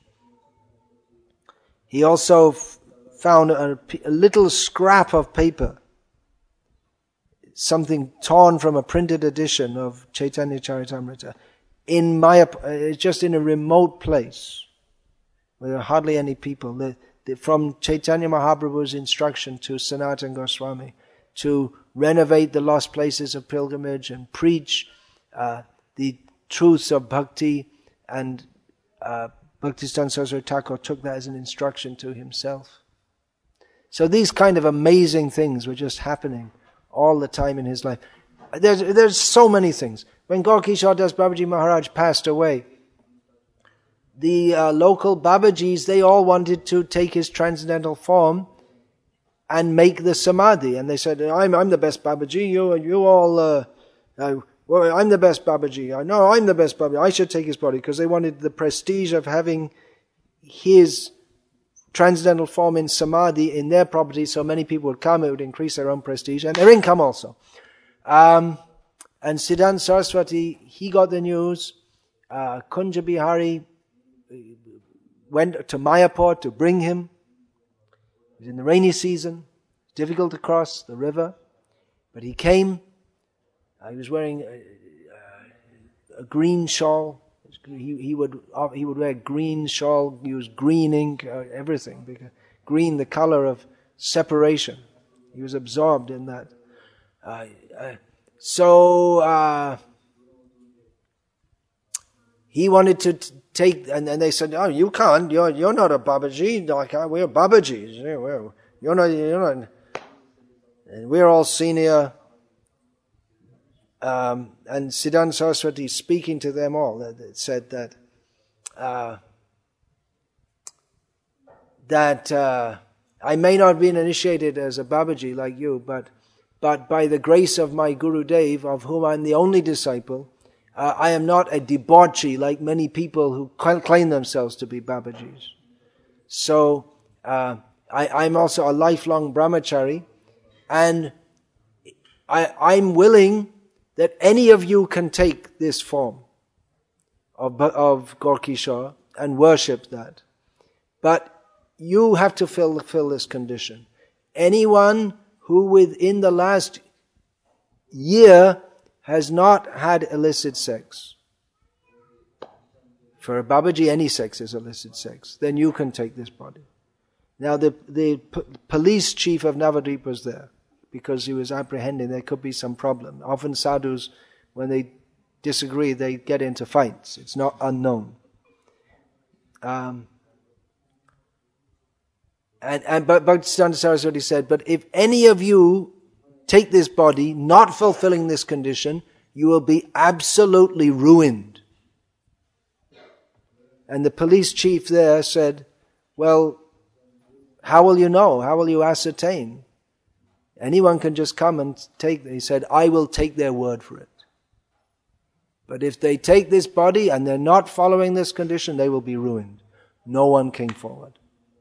He also f- found a, a little scrap of paper, something torn from a printed edition of Chaitanya Charitamrita, in Maya, uh, just in a remote place, where there are hardly any people. The, the, from Chaitanya Mahaprabhu's instruction to Sanatana Goswami, to renovate the lost places of pilgrimage and preach uh, the truths of bhakti, and uh, Bhaktisiddhanta Saraswati Thakur took that as an instruction to himself. So these kind of amazing things were just happening all the time in his life. There's, there's so many things. When Gaura-Kishora Das Babaji Maharaj passed away, the uh, local Babajis, they all wanted to take his transcendental form and make the samadhi. And they said, I'm I'm the best Babaji, you you all, uh, uh, well, I'm the best Babaji. I know I'm the best Babaji, I should take his body, because they wanted the prestige of having his transcendental form in samadhi in their property, so many people would come, it would increase their own prestige and their income also. Um, and Siddhanta Saraswati, he got the news. Uh, Kunja Bihari went to Mayapur to bring him. It was in the rainy season, difficult to cross the river, but he came. Uh, he was wearing a, a green shawl. He, he would he would wear green shawl, use green ink, uh, everything. Because green, the color of separation. He was absorbed in that. Uh, uh, so uh, he wanted to t- take, and, and they said, "Oh, you can't. You're you're not a Babaji. Like uh, we're Babajis. You're, you're not. You're not. And we're all senior." Um, and Siddhanta Saraswati, speaking to them all, uh, said that uh, that uh, I may not have been initiated as a Babaji like you, but but by the grace of my Gurudev, of whom I'm the only disciple, uh, I am not a debauchee like many people who claim themselves to be Babajis. So uh, I, I'm also a lifelong brahmachari, and I, I'm willing that any of you can take this form of, of Gaur Kishore and worship that. But you have to fulfill this condition. Anyone who within the last year has not had illicit sex, for a Babaji any sex is illicit sex, then you can take this body. Now the, the p- police chief of Navadvip was there, because he was apprehending there could be some problem. Often sadhus, when they disagree, they get into fights. It's not unknown. Um, and, and but Bhaktisiddhanta Saraswati said, but if any of you take this body, not fulfilling this condition, you will be absolutely ruined. And the police chief there said, well, how will you know? How will you ascertain? Anyone can just come and take, he said, I will take their word for it. But if they take this body and they're not following this condition, they will be ruined. No one came forward.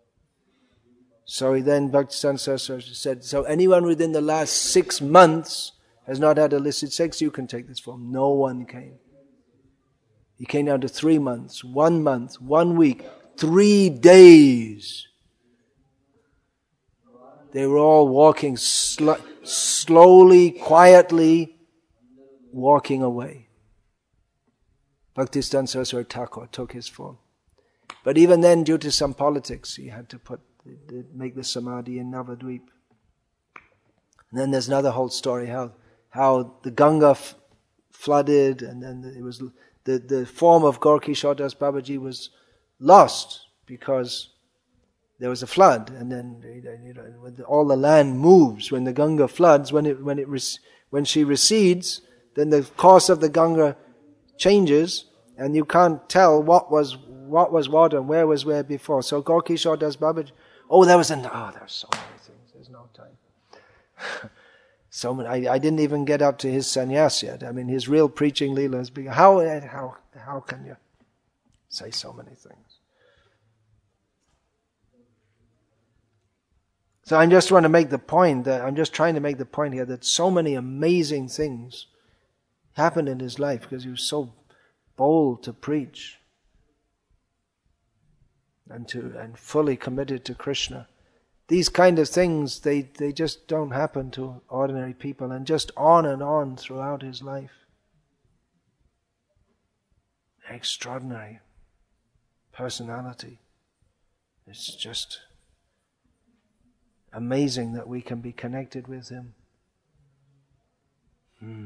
So he then, Bhaktisiddhanta Saraswati said, so anyone within the last six months has not had illicit sex, you can take this form. No one came. He came down to three months, one month, one week, three days. They were all walking sl- slowly, quietly, walking away. Bhaktisiddhanta Saraswati Thakur took his form. But even then, due to some politics, he had to put make the samadhi in Navadvip. And then there's another whole story, how how the Ganga f- flooded, and then it was the, the form of Gaur Kishore Das Babaji was lost because there was a flood, and then you know, when the, all the land moves when the Ganga floods. When it when it when she recedes, then the course of the Ganga changes, and you can't tell what was what was what and where was where before. So Gaur Kishore Das Babaji. Oh, there was an oh, there's so many things. There's no time. so many. I, I didn't even get up to his sannyas yet. I mean, his real preaching leela has begun. How how how can you say so many things? So I just want to make the point that I'm just trying to make the point here that so many amazing things happened in his life because he was so bold to preach and to and fully committed to Krishna. These kind of things, they, they just don't happen to ordinary people, and just on and on throughout his life. Extraordinary personality. It's just amazing that we can be connected with him. Hmm.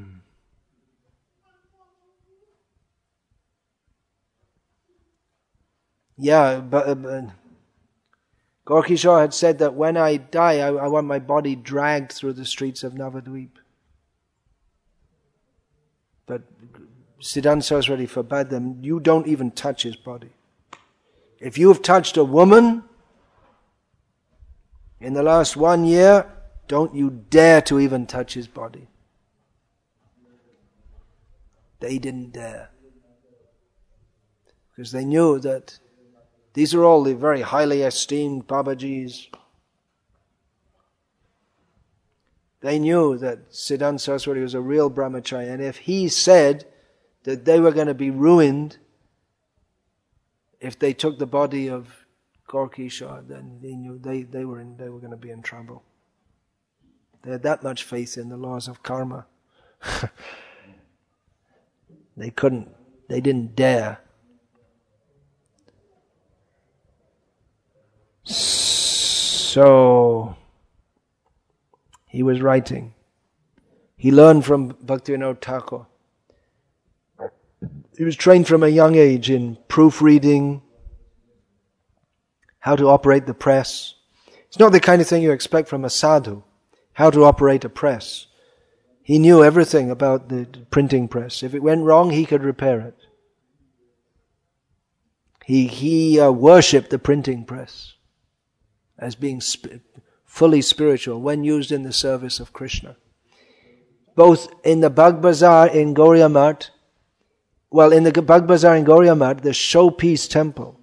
Yeah, but, uh, but Gaur Kishore had said that when I die, I, I want my body dragged through the streets of Navadvip. But Siddhanta Saraswati forbade them. You don't even touch his body. If you have touched a woman in the last one year, don't you dare to even touch his body. They didn't dare. Because they knew that these are all the very highly esteemed Babajis. They knew that Siddhanta Saraswati was a real brahmachari, and if he said that they were going to be ruined if they took the body of Gorkishore, then they knew they, they were in, they were going to be in trouble. They had that much faith in the laws of karma. They couldn't, they didn't dare. So he was writing. He learned from Bhaktivinoda Thakur. He was trained from a young age in proofreading, how to operate the press. It's not the kind of thing you expect from a sadhu, how to operate a press. He knew everything about the printing press. If it went wrong, he could repair it. He, he uh, worshipped the printing press as being sp- fully spiritual when used in the service of Krishna. Both in the Bag Bazaar in Gauriya Math, well, in the Bag Bazaar in Gauriya Math, the showpiece temple,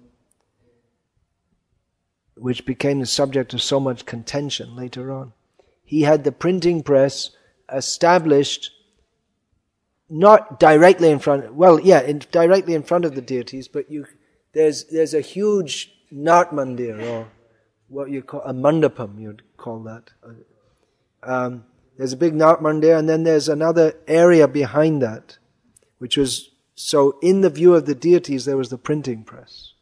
which became the subject of so much contention later on, he had the printing press established not directly in front, well, yeah, in, directly in front of the deities, but you, there's there's a huge Nat Mandir, or what you call a mandapam, you'd call that. Um, there's a big Nat Mandir, and then there's another area behind that, which was, so in the view of the deities, there was the printing press.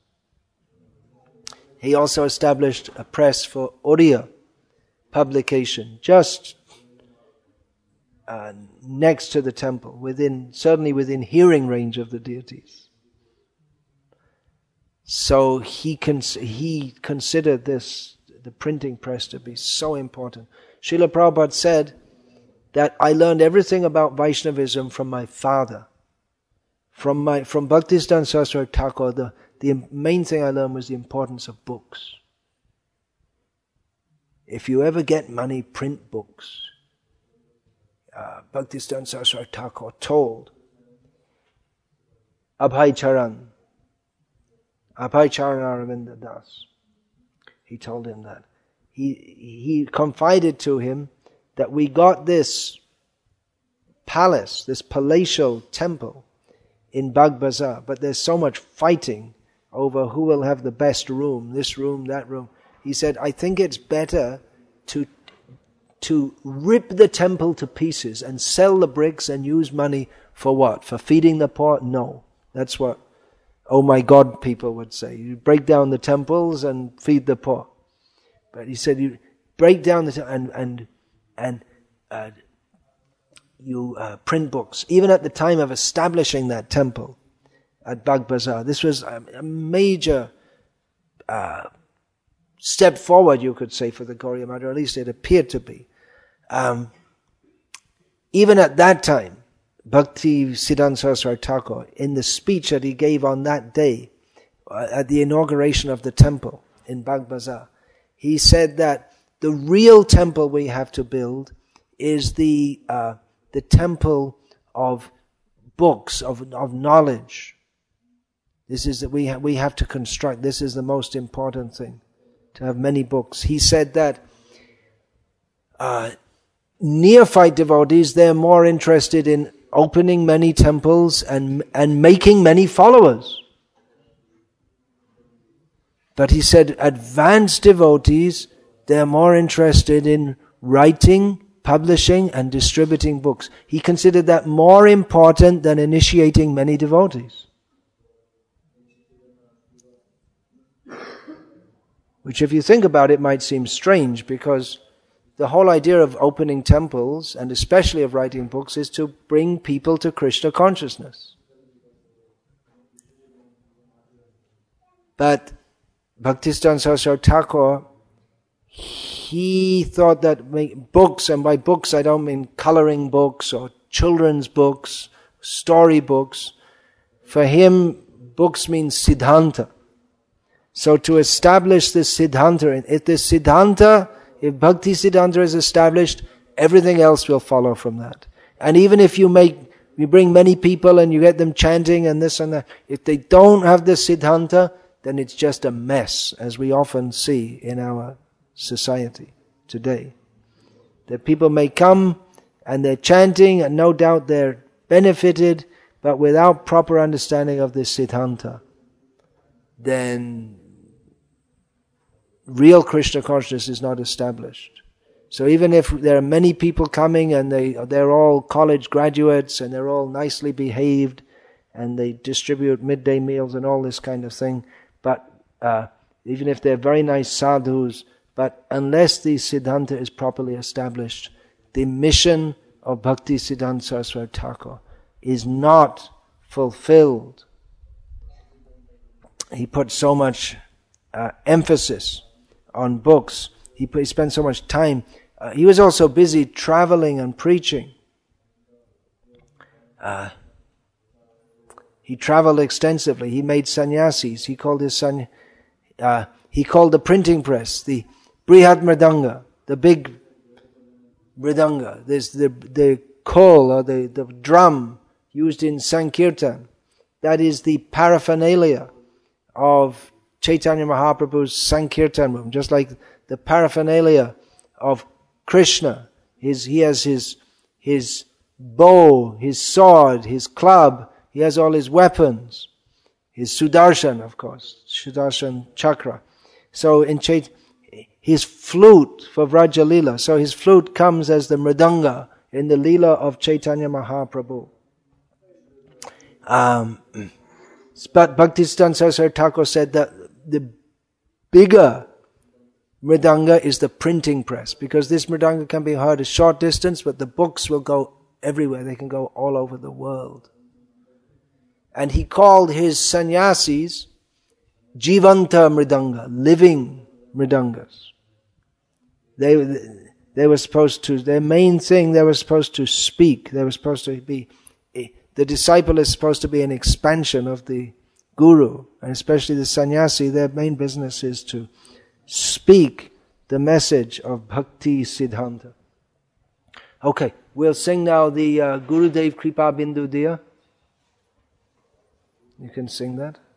He also established a press for Oriya publication, just uh, next to the temple, within certainly within hearing range of the deities. So he cons- he considered this, the printing press, to be so important. Srila Prabhupada said that I learned everything about Vaishnavism from my father. From my from Bhaktisiddhanta Saraswati Thakur, the, the main thing I learned was the importance of books. If you ever get money, print books. Uh, Bhaktisiddhanta Saraswati Thakur told Abhay Charan, Abhay Charan Aravinda Das, he told him that. He, he confided to him that we got this palace, this palatial temple in Bag Bazaar, but there's so much fighting over who will have the best room, this room, that room. He said, I think it's better to to rip the temple to pieces and sell the bricks and use money for what? For feeding the poor? No. That's what, oh my God, people would say. You break down the temples and feed the poor. But he said, you break down the temple and, and, and uh, you uh, print books. Even at the time of establishing that temple at Bag Bazaar, this was a, a major uh, step forward, you could say, for the Gauriya Math, or at least it appeared to be. Um, even at that time, Bhakti Siddhanta Saraswati Thakur, in the speech that he gave on that day, uh, at the inauguration of the temple in Bag Bazaar, he said that the real temple we have to build is the uh, the temple of books, of of knowledge. This is that we ha- we have to construct. This is the most important thing, to have many books. He said that uh, neophyte devotees, they're more interested in opening many temples and and making many followers. But he said advanced devotees, they're more interested in writing, publishing and distributing books. He considered that more important than initiating many devotees. Which, if you think about it, might seem strange, because the whole idea of opening temples, and especially of writing books, is to bring people to Krishna consciousness. But Bhaktisiddhanta Saraswati Thakur, he thought that make books, and by books I don't mean coloring books or children's books, story books. For him, books mean Siddhanta. So to establish this Siddhanta, if this Siddhanta, if Bhakti Siddhanta is established, everything else will follow from that. And even if you make, you bring many people and you get them chanting and this and that, if they don't have this Siddhanta, then it's just a mess, as we often see in our society today. The people may come and they're chanting, and no doubt they're benefited, but without proper understanding of this Siddhanta, then real Krishna consciousness is not established. So even if there are many people coming and they, they're all college graduates and they're all nicely behaved and they distribute midday meals and all this kind of thing, but uh, even if they're very nice sadhus, but unless the Siddhanta is properly established, the mission of Bhakti Siddhanta Saraswati Thakur is not fulfilled. He put so much uh, emphasis on books. He, put, he spent so much time. Uh, he was also busy traveling and preaching. Uh, he traveled extensively. He made sannyasis. He called his son. Uh, he called the printing press the Brihat Mridanga, the big Mridanga. There's the the khol or the, the drum used in Sankirtan. That is the paraphernalia of Chaitanya Mahaprabhu's Sankirtan room, just like the paraphernalia of Krishna. His, he has his, his bow, his sword, his club, he has all his weapons. His Sudarshan, of course, Sudarshan Chakra. So in Chait, his flute for Vraja Leela. So his flute comes as the Mridanga in the Leela of Chaitanya Mahaprabhu. Um, but Bhaktisiddhanta Saraswati Thakur said that the bigger Mridanga is the printing press, because this Mridanga can be heard a short distance, but the books will go everywhere. They can go all over the world. And he called his sannyasis Jivanta Mridanga, living Mridangas. They, they were supposed to, their main thing, they were supposed to speak. They were supposed to be, the disciple is supposed to be an expansion of the Guru, and especially the sannyasi. Their main business is to speak the message of Bhakti Siddhanta. Okay, we'll sing now the uh, Gurudev Kripa Bindu Diya. You can sing that.